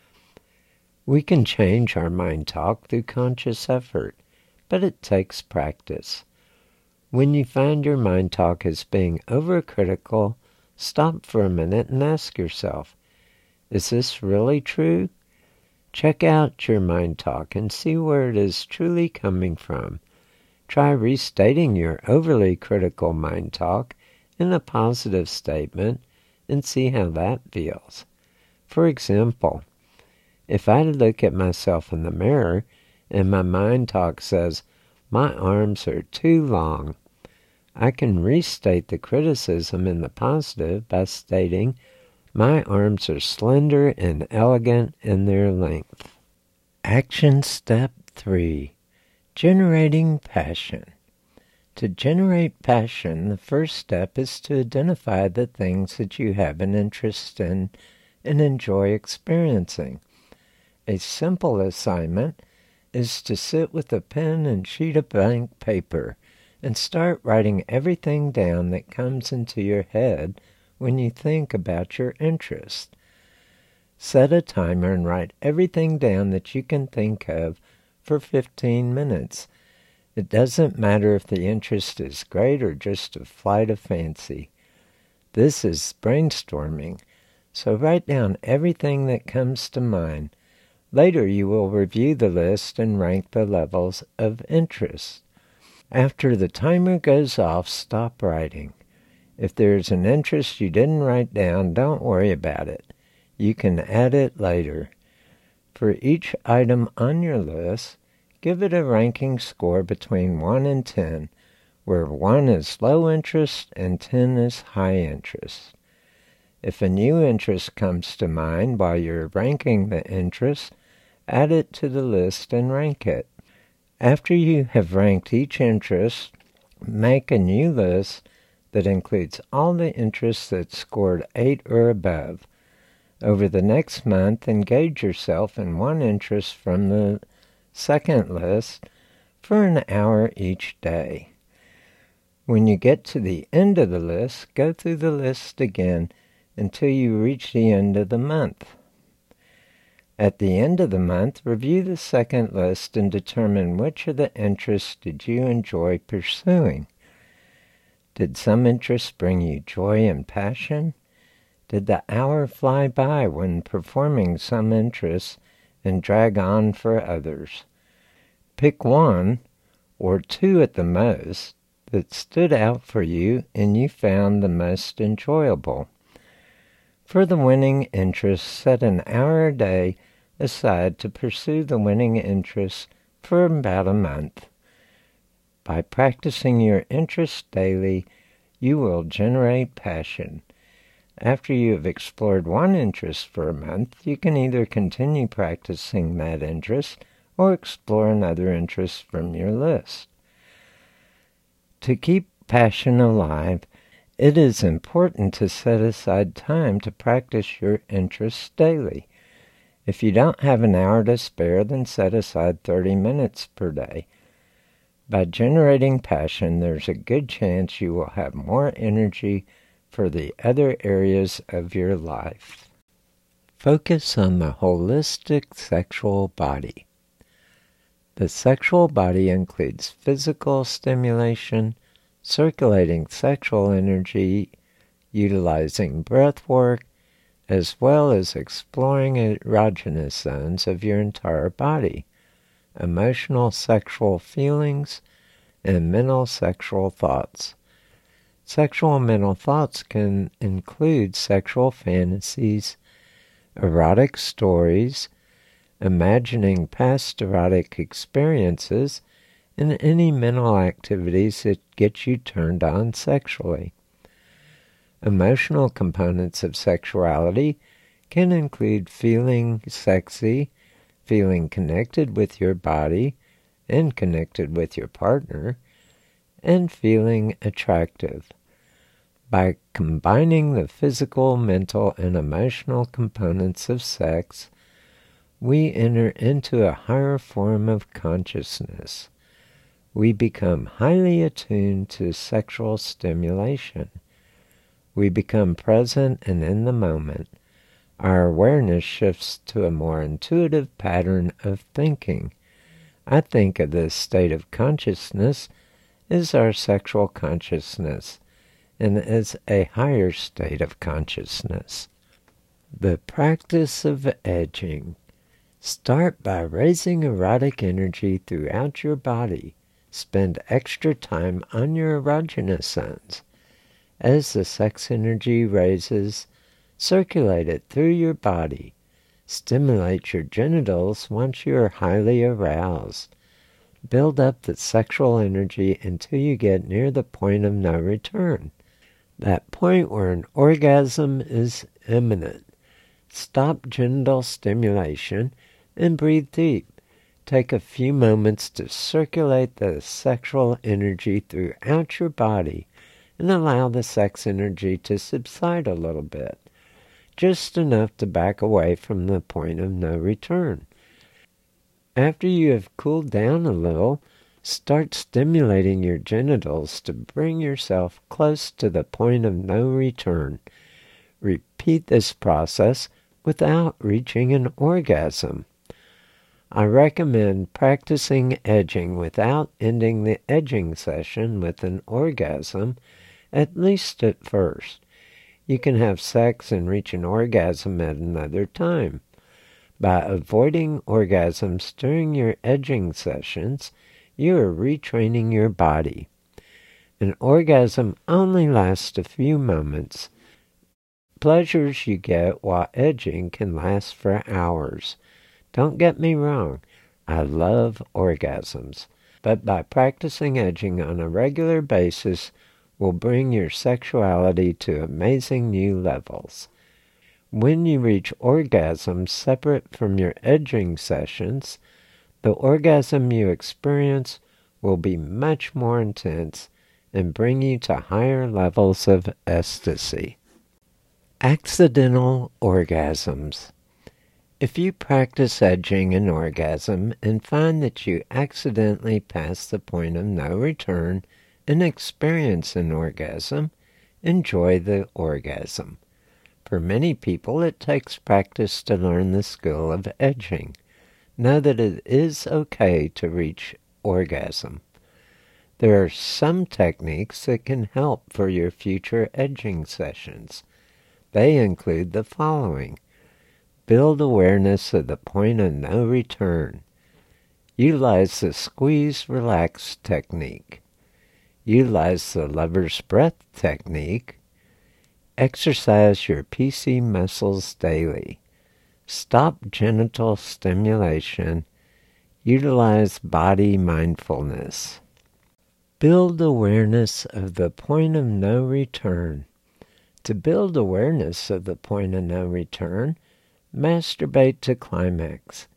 A: We can change our mind talk through conscious effort, but it takes practice. When you find your mind talk as being overcritical, stop for a minute and ask yourself, is this really true? Check out your mind talk and see where it is truly coming from. Try restating your overly critical mind talk in a positive statement and see how that feels. For example, if I look at myself in the mirror and my mind talk says, my arms are too long, I can restate the criticism in the positive by stating, my arms are slender and elegant in their length. Action step three. Generating passion. To generate passion, the first step is to identify the things that you have an interest in and enjoy experiencing. A simple assignment is to sit with a pen and sheet of blank paper and start writing everything down that comes into your head when you think about your interest. Set a timer and write everything down that you can think of for fifteen minutes. It doesn't matter if the interest is great or just a flight of fancy. This is brainstorming, so write down everything that comes to mind. Later you will review the list and rank the levels of interest. After the timer goes off, stop writing. If there's an interest you didn't write down, don't worry about it. You can add it later. For each item on your list, give it a ranking score between one and ten, where one is low interest and ten is high interest. If a new interest comes to mind while you're ranking the interest, add it to the list and rank it. After you have ranked each interest, make a new list that includes all the interests that scored eight or above. Over the next month, engage yourself in one interest from the second list for an hour each day. When you get to the end of the list, go through the list again until you reach the end of the month. At the end of the month, review the second list and determine which of the interests did you enjoy pursuing. Did some interests bring you joy and passion? Did the hour fly by when performing some interests and drag on for others? Pick one, or two at the most, that stood out for you and you found the most enjoyable. For the winning interest, set an hour a day aside to pursue the winning interest for about a month. By practicing your interest daily, you will generate passion. After you have explored one interest for a month, you can either continue practicing that interest or explore another interest from your list. To keep passion alive, it is important to set aside time to practice your interests daily. If you don't have an hour to spare, then set aside thirty minutes per day. By generating passion, there's a good chance you will have more energy for the other areas of your life. Focus on the holistic sexual body. The sexual body includes physical stimulation, circulating sexual energy, utilizing breath work, as well as exploring erogenous zones of your entire body, emotional sexual feelings, and mental sexual thoughts. Sexual and mental thoughts can include sexual fantasies, erotic stories, imagining past erotic experiences, and any mental activities that get you turned on sexually. Emotional components of sexuality can include feeling sexy, feeling connected with your body and connected with your partner, and feeling attractive. By combining the physical, mental, and emotional components of sex, we enter into a higher form of consciousness. We become highly attuned to sexual stimulation. We become present and in the moment. Our awareness shifts to a more intuitive pattern of thinking. I think of this state of consciousness as our sexual consciousness and as a higher state of consciousness. The practice of edging. Start by raising erotic energy throughout your body. Spend extra time on your erogenous zones. As the sex energy raises, circulate it through your body. Stimulate your genitals once you are highly aroused. Build up the sexual energy until you get near the point of no return. That point where an orgasm is imminent. Stop genital stimulation and breathe deep. Take a few moments to circulate the sexual energy throughout your body and allow the sex energy to subside a little bit, just enough to back away from the point of no return. After you have cooled down a little, start stimulating your genitals to bring yourself close to the point of no return. Repeat this process without reaching an orgasm. I recommend practicing edging without ending the edging session with an orgasm, at least at first. You can have sex and reach an orgasm at another time. By avoiding orgasms during your edging sessions, you are retraining your body. An orgasm only lasts a few moments. Pleasures you get while edging can last for hours. Don't get me wrong, I love orgasms, but by practicing edging on a regular basis will bring your sexuality to amazing new levels. When you reach orgasms separate from your edging sessions, the orgasm you experience will be much more intense and bring you to higher levels of ecstasy. Accidental orgasms. If you practice edging an orgasm and find that you accidentally pass the point of no return and experience an orgasm, enjoy the orgasm. For many people, it takes practice to learn the skill of edging. Know that it is okay to reach orgasm. There are some techniques that can help for your future edging sessions. They include the following. Build awareness of the point of no return. Utilize the squeeze-relax technique. Utilize the lover's breath technique. Exercise your P C muscles daily. Stop genital stimulation. Utilize body mindfulness. Build awareness of the point of no return. To build awareness of the point of no return, masturbate to climax.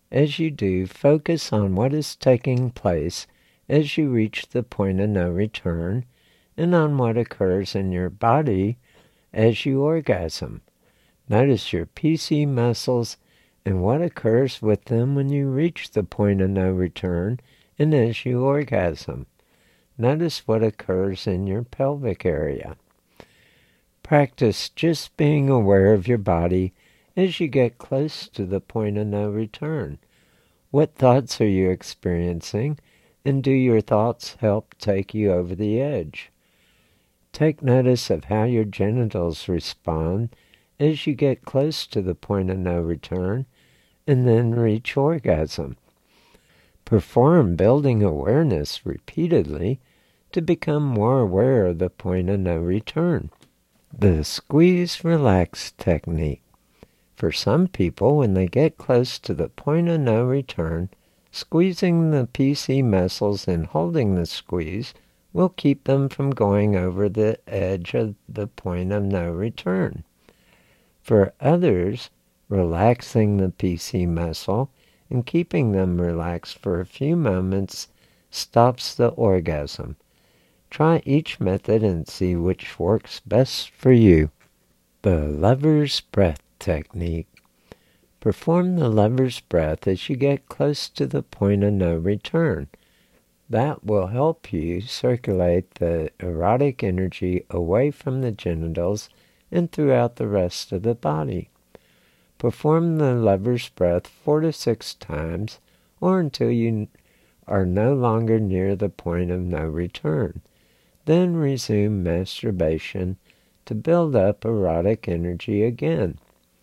A: As you do, focus on what is taking place as you reach the point of no return and on what occurs in your body as you orgasm. Notice your P C muscles and what occurs with them when you reach the point of no return and as you orgasm. Notice what occurs in your pelvic area. Practice just being aware of your body as you get close to the point of no return. What thoughts are you experiencing, and do your thoughts help take you over the edge? Take notice of how your genitals respond as you get close to the point of no return and then reach orgasm. Perform building awareness repeatedly to become more aware of the point of no return. The squeeze relax technique. For some people, when they get close to the point of no return, squeezing the P C muscles and holding the squeeze will keep them from going over the edge of the point of no return. For others, relaxing the P C muscle and keeping them relaxed for a few moments stops the orgasm. Try each method and see which works best for you. The lover's breath technique. Perform the lover's breath as you get close to the point of no return. That will help you circulate the erotic energy away from the genitals and throughout the rest of the body. Perform the lover's breath four to six times or until you are no longer near the point of no return. Then resume masturbation to build up erotic energy again.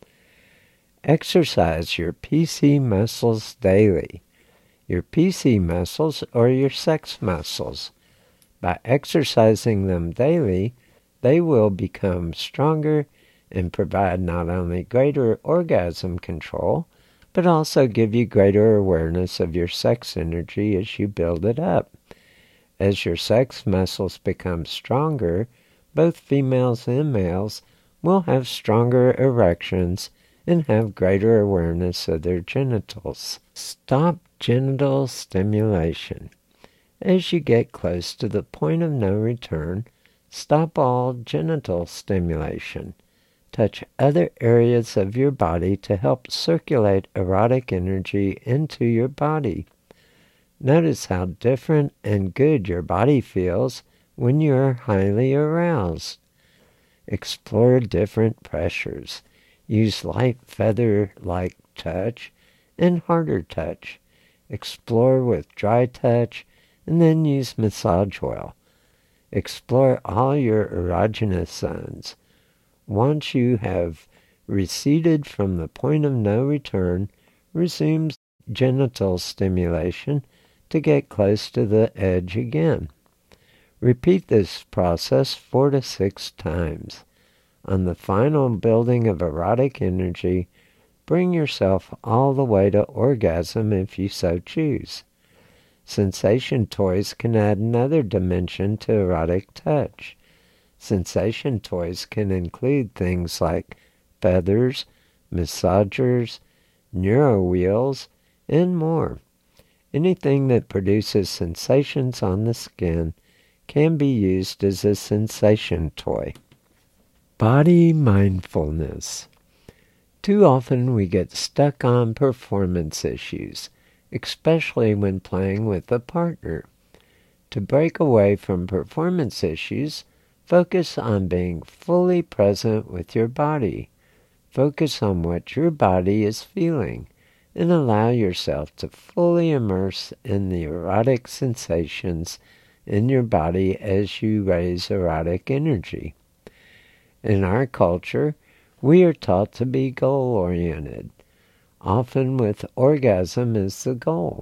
A: Exercise your P C muscles daily. Your P C muscles are your sex muscles. By exercising them daily, they will become stronger and provide not only greater orgasm control, but also give you greater awareness of your sex energy as you build it up. As your sex muscles become stronger, both females and males will have stronger erections and have greater awareness of their genitals. Stop genital stimulation. As you get close to the point of no return, stop all genital stimulation. Touch other areas of your body to help circulate erotic energy into your body. Notice how different and good your body feels when you're highly aroused. Explore different pressures. Use light feather-like touch and harder touch. Explore with dry touch and then use massage oil. Explore all your erogenous zones. Once you have receded from the point of no return, resume genital stimulation to get close to the edge again. Repeat this process four to six times. On the final building of erotic energy, bring yourself all the way to orgasm if you so choose. Sensation toys can add another dimension to erotic touch. Sensation toys can include things like feathers, massagers, neuro wheels, and more. Anything that produces sensations on the skin can be used as a sensation toy. Body mindfulness. Too often we get stuck on performance issues, especially when playing with a partner. To break away from performance issues, focus on being fully present with your body. Focus on what your body is feeling and allow yourself to fully immerse in the erotic sensations in your body as you raise erotic energy. In our culture, we are taught to be goal-oriented, often with orgasm as the goal.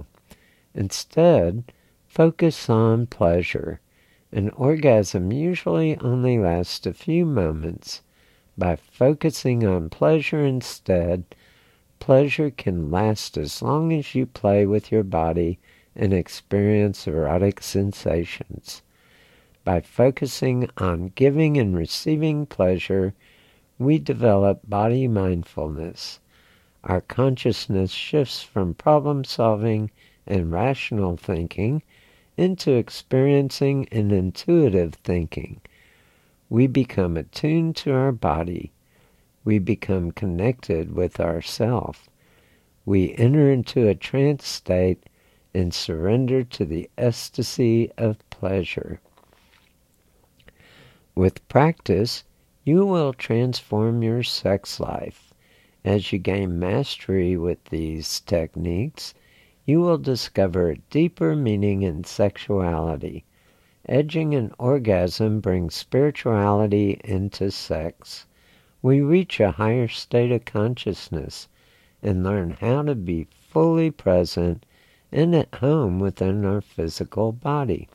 A: Instead, focus on pleasure. An orgasm usually only lasts a few moments. By focusing on pleasure instead, pleasure can last as long as you play with your body and experience erotic sensations. By focusing on giving and receiving pleasure, we develop body mindfulness. our consciousness shifts from problem-solving and rational thinking into experiencing and intuitive thinking. We become attuned to our body. We become connected with ourself. We enter into a trance state and surrender to the ecstasy of pleasure. With practice, you will transform your sex life. As you gain mastery with these techniques, you will discover a deeper meaning in sexuality. Edging an orgasm brings spirituality into sex. We reach a higher state of consciousness and learn how to be fully present and at home within our physical body.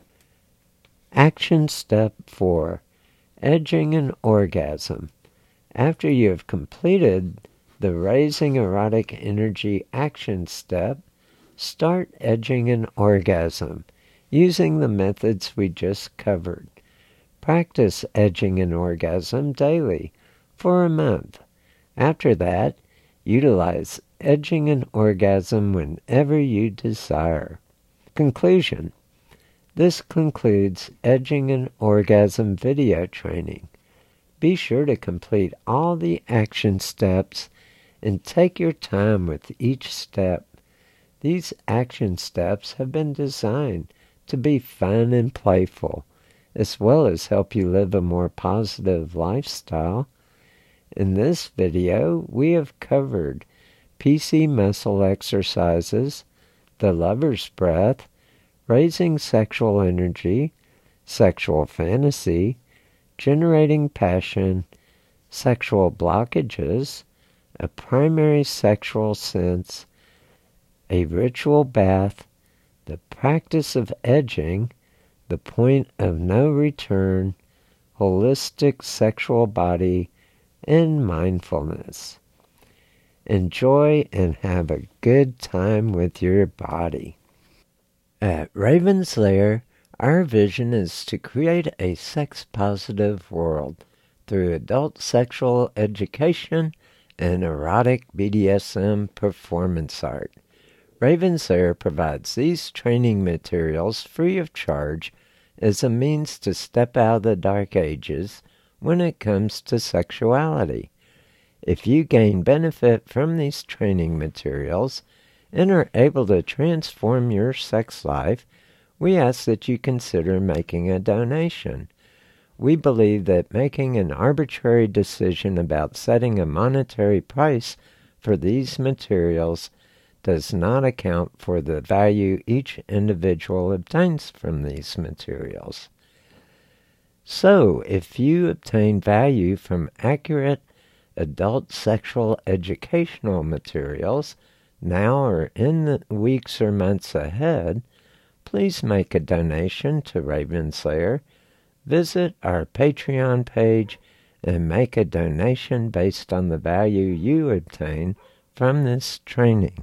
A: Action Step four. Edging an orgasm. After you have completed the Raising Erotic Energy action step, start edging an orgasm using the methods we just covered. Practice edging an orgasm daily for a month. After that, utilize edging an orgasm whenever you desire. Conclusion. This concludes Edging an Orgasm video training. Be sure to complete all the action steps and take your time with each step. These action steps have been designed to be fun and playful, as well as help you live a more positive lifestyle. In this video, we have covered P C muscle exercises, the lover's breath, raising sexual energy, sexual fantasy, generating passion, sexual blockages, a primary sexual sense, a ritual bath, the practice of edging, the point of no return, holistic sexual body, and mindfulness. Enjoy and have a good time with your body. At Raven's Lair, our vision is to create a sex-positive world through adult sexual education and erotic B D S M performance art. Raven's Lair provides these training materials free of charge as a means to step out of the dark ages when it comes to sexuality. If you gain benefit from these training materials and are able to transform your sex life, we ask that you consider making a donation. We believe that making an arbitrary decision about setting a monetary price for these materials does not account for the value each individual obtains from these materials. So, if you obtain value from accurate adult sexual educational materials now or in the weeks or months ahead, please make a donation to Raven's Lair. Visit our Patreon page and make a donation based on the value you obtain from this training.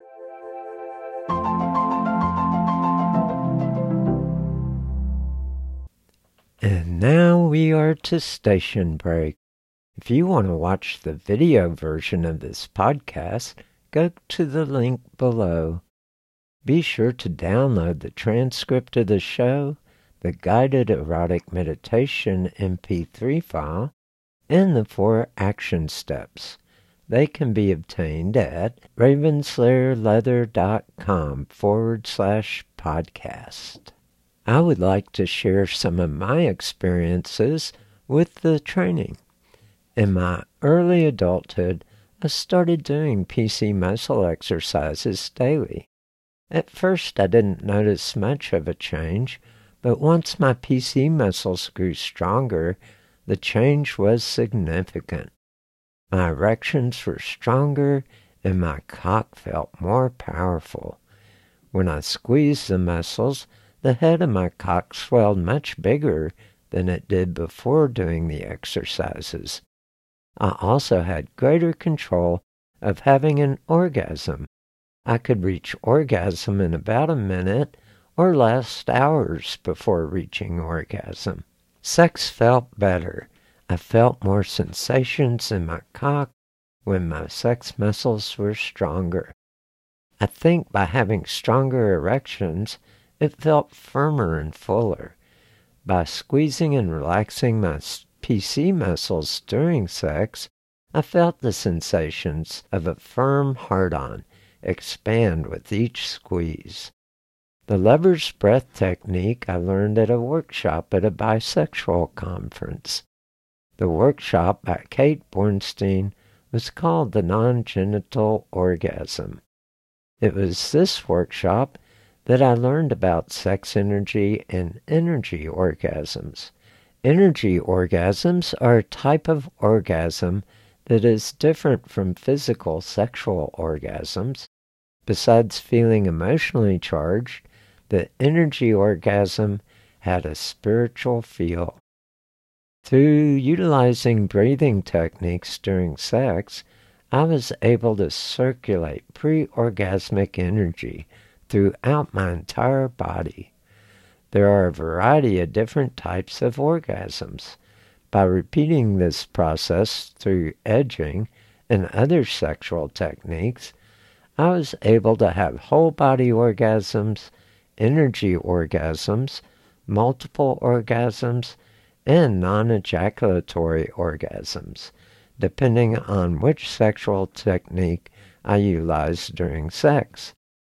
A: And now we are to station break. If you want to watch the video version of this podcast, go to the link below. Be sure to download the transcript of the show, the guided erotic meditation M P three file, and the four action steps. They can be obtained at ravenslayerleather.com forward slash podcast. I would like to share some of my experiences with the training. In my early adulthood, I started doing P C muscle exercises daily. At first, I didn't notice much of a change, but once my P C muscles grew stronger, the change was significant. My erections were stronger and my cock felt more powerful. When I squeezed the muscles, the head of my cock swelled much bigger than it did before doing the exercises. I also had greater control of having an orgasm. I could reach orgasm in about a minute or last hours before reaching orgasm. Sex felt better. I felt more sensations in my cock, when my sex muscles were stronger. I think by having stronger erections, it felt firmer and fuller. By squeezing and relaxing my P C muscles during sex, I felt the sensations of a firm hard-on expand with each squeeze. The lover's breath technique I learned at a workshop at a bisexual conference. The workshop by Kate Bornstein was called the non-genital orgasm. It was this workshop that I learned about sex energy and energy orgasms. Energy orgasms are a type of orgasm that is different from physical sexual orgasms. Besides feeling emotionally charged, the energy orgasm had a spiritual feel. Through utilizing breathing techniques during sex, I was able to circulate pre-orgasmic energy throughout my entire body. There are a variety of different types of orgasms. By repeating this process through edging and other sexual techniques, I was able to have whole-body orgasms, energy orgasms, multiple orgasms, and non-ejaculatory orgasms, depending on which sexual technique I utilized during sex.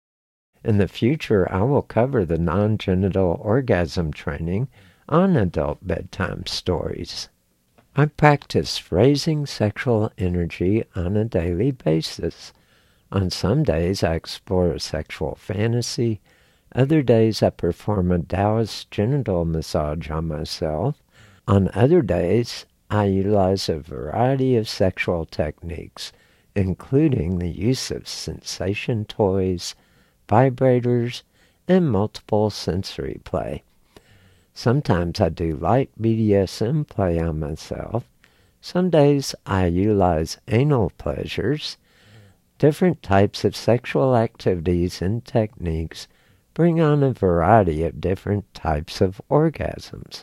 A: In the future, I will cover the non-genital orgasm training on adult bedtime stories. I practice raising sexual energy on a daily basis. On some days, I explore a sexual fantasy. Other days, I perform a Taoist genital massage on myself. On other days, I utilize a variety of sexual techniques, including the use of sensation toys, vibrators, and multiple sensory play. Sometimes I do light B D S M play on myself. Some days I utilize anal pleasures. Different types of sexual activities and techniques bring on a variety of different types of orgasms.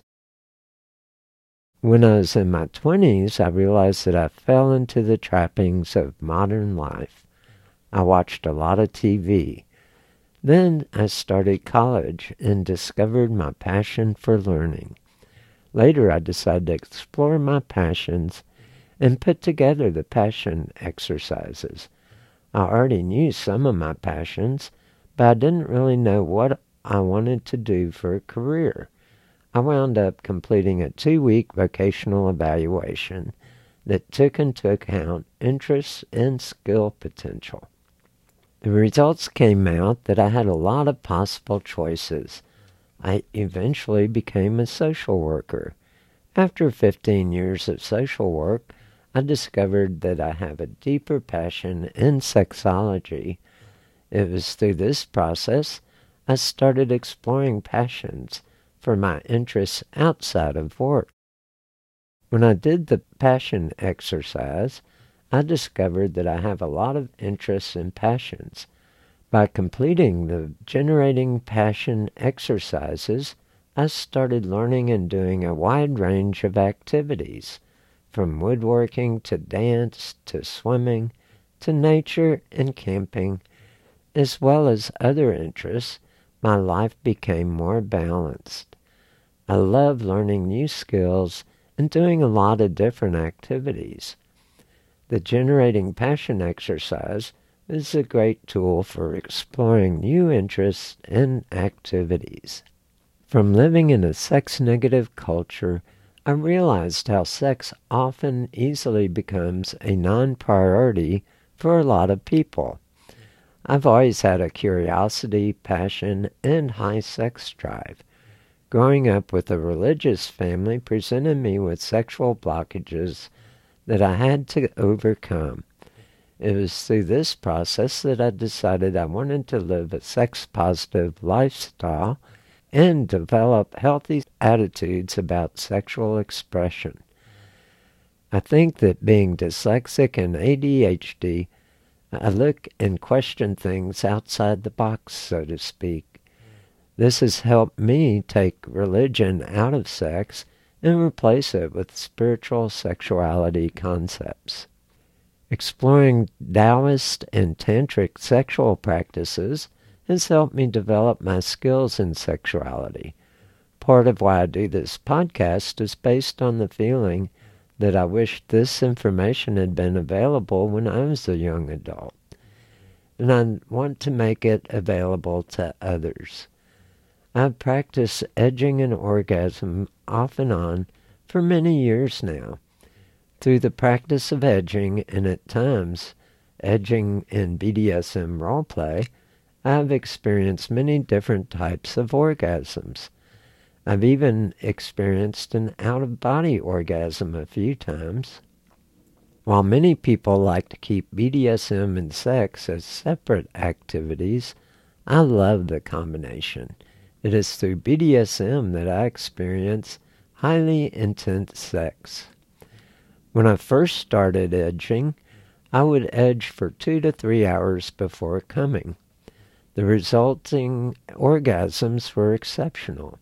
A: When I was in my twenties, I realized that I fell into the trappings of modern life. I watched a lot of T V. Then I started college and discovered my passion for learning. Later I decided to explore my passions and put together the passion exercises. I already knew some of my passions, but I didn't really know what I wanted to do for a career. I wound up completing a two-week vocational evaluation that took into account interests and skill potential. The results came out that I had a lot of possible choices. I eventually became a social worker. After fifteen years of social work, I discovered that I have a deeper passion in sexology. It was through this process I started exploring passions for my interests outside of work. When I did the passion exercise, I discovered that I have a lot of interests and passions. By completing the generating passion exercises, I started learning and doing a wide range of activities, from woodworking to dance to swimming to nature and camping, as well as other interests. My life became more balanced. I love learning new skills and doing a lot of different activities. The Generating Passion exercise is a great tool for exploring new interests and activities. From living in a sex-negative culture, I realized how sex often easily becomes a non-priority for a lot of people. I've always had a curiosity, passion, and high sex drive. Growing up with a religious family presented me with sexual blockages that I had to overcome. It was through this process that I decided I wanted to live a sex-positive lifestyle and develop healthy attitudes about sexual expression. I think that being dyslexic and A D H D, I look and question things outside the box, so to speak. This has helped me take religion out of sex and replace it with spiritual sexuality concepts. Exploring Taoist and Tantric sexual practices has helped me develop my skills in sexuality. Part of why I do this podcast is based on the feeling that I wish this information had been available when I was a young adult. And I want to make it available to others. I've practiced edging and orgasm off and on for many years now. Through the practice of edging, and at times edging in B D S M roleplay, I've experienced many different types of orgasms. I've even experienced an out-of-body orgasm a few times. While many people like to keep B D S M and sex as separate activities, I love the combination. It is through B D S M that I experience highly intense sex. When I first started edging, I would edge for two to three hours before coming. The resulting orgasms were exceptional.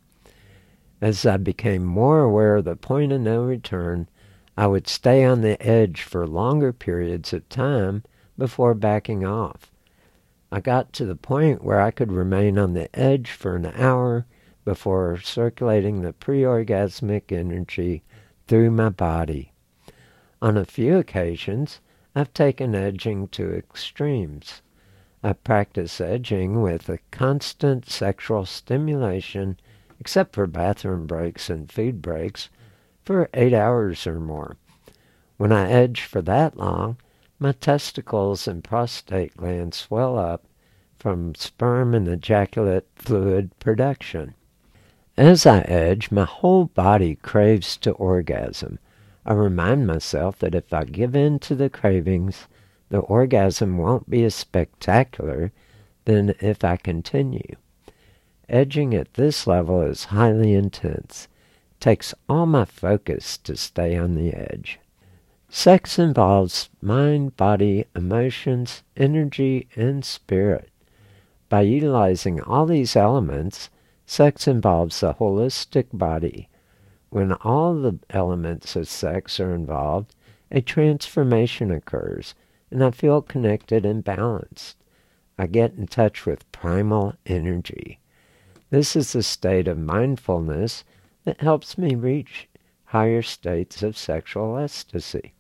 A: As I became more aware of the point of no return, I would stay on the edge for longer periods of time before backing off. I got to the point where I could remain on the edge for an hour before circulating the pre-orgasmic energy through my body. On a few occasions, I've taken edging to extremes. I practice edging with a constant sexual stimulation, except for bathroom breaks and food breaks, for eight hours or more. When I edge for that long, my testicles and prostate glands swell up from sperm and ejaculate fluid production. As I edge, my whole body craves to orgasm. I remind myself that if I give in to the cravings, the orgasm won't be as spectacular than if I continue. Edging at this level is highly intense. It takes all my focus to stay on the edge. Sex involves mind, body, emotions, energy, and spirit. By utilizing all these elements, sex involves a holistic body. When all the elements of sex are involved, a transformation occurs, and I feel connected and balanced. I get in touch with primal energy. This is a state of mindfulness that helps me reach higher states of sexual ecstasy.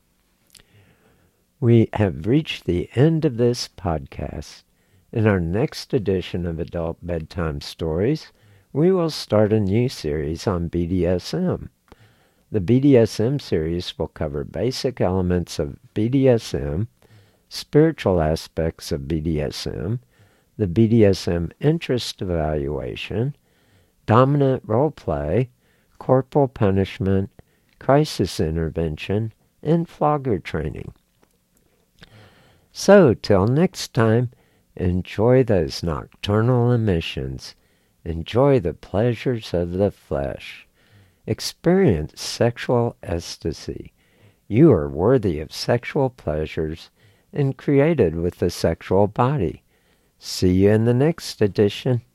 A: We have reached the end of this podcast. In our next edition of Adult Bedtime Stories, we will start a new series on B D S M. The B D S M series will cover basic elements of B D S M, spiritual aspects of B D S M, the B D S M interest evaluation, dominant role play, corporal punishment, crisis intervention, and flogger training. So, till next time, enjoy those nocturnal emissions. Enjoy the pleasures of the flesh. Experience sexual ecstasy. You are worthy of sexual pleasures and created with the sexual body. See you in the next edition.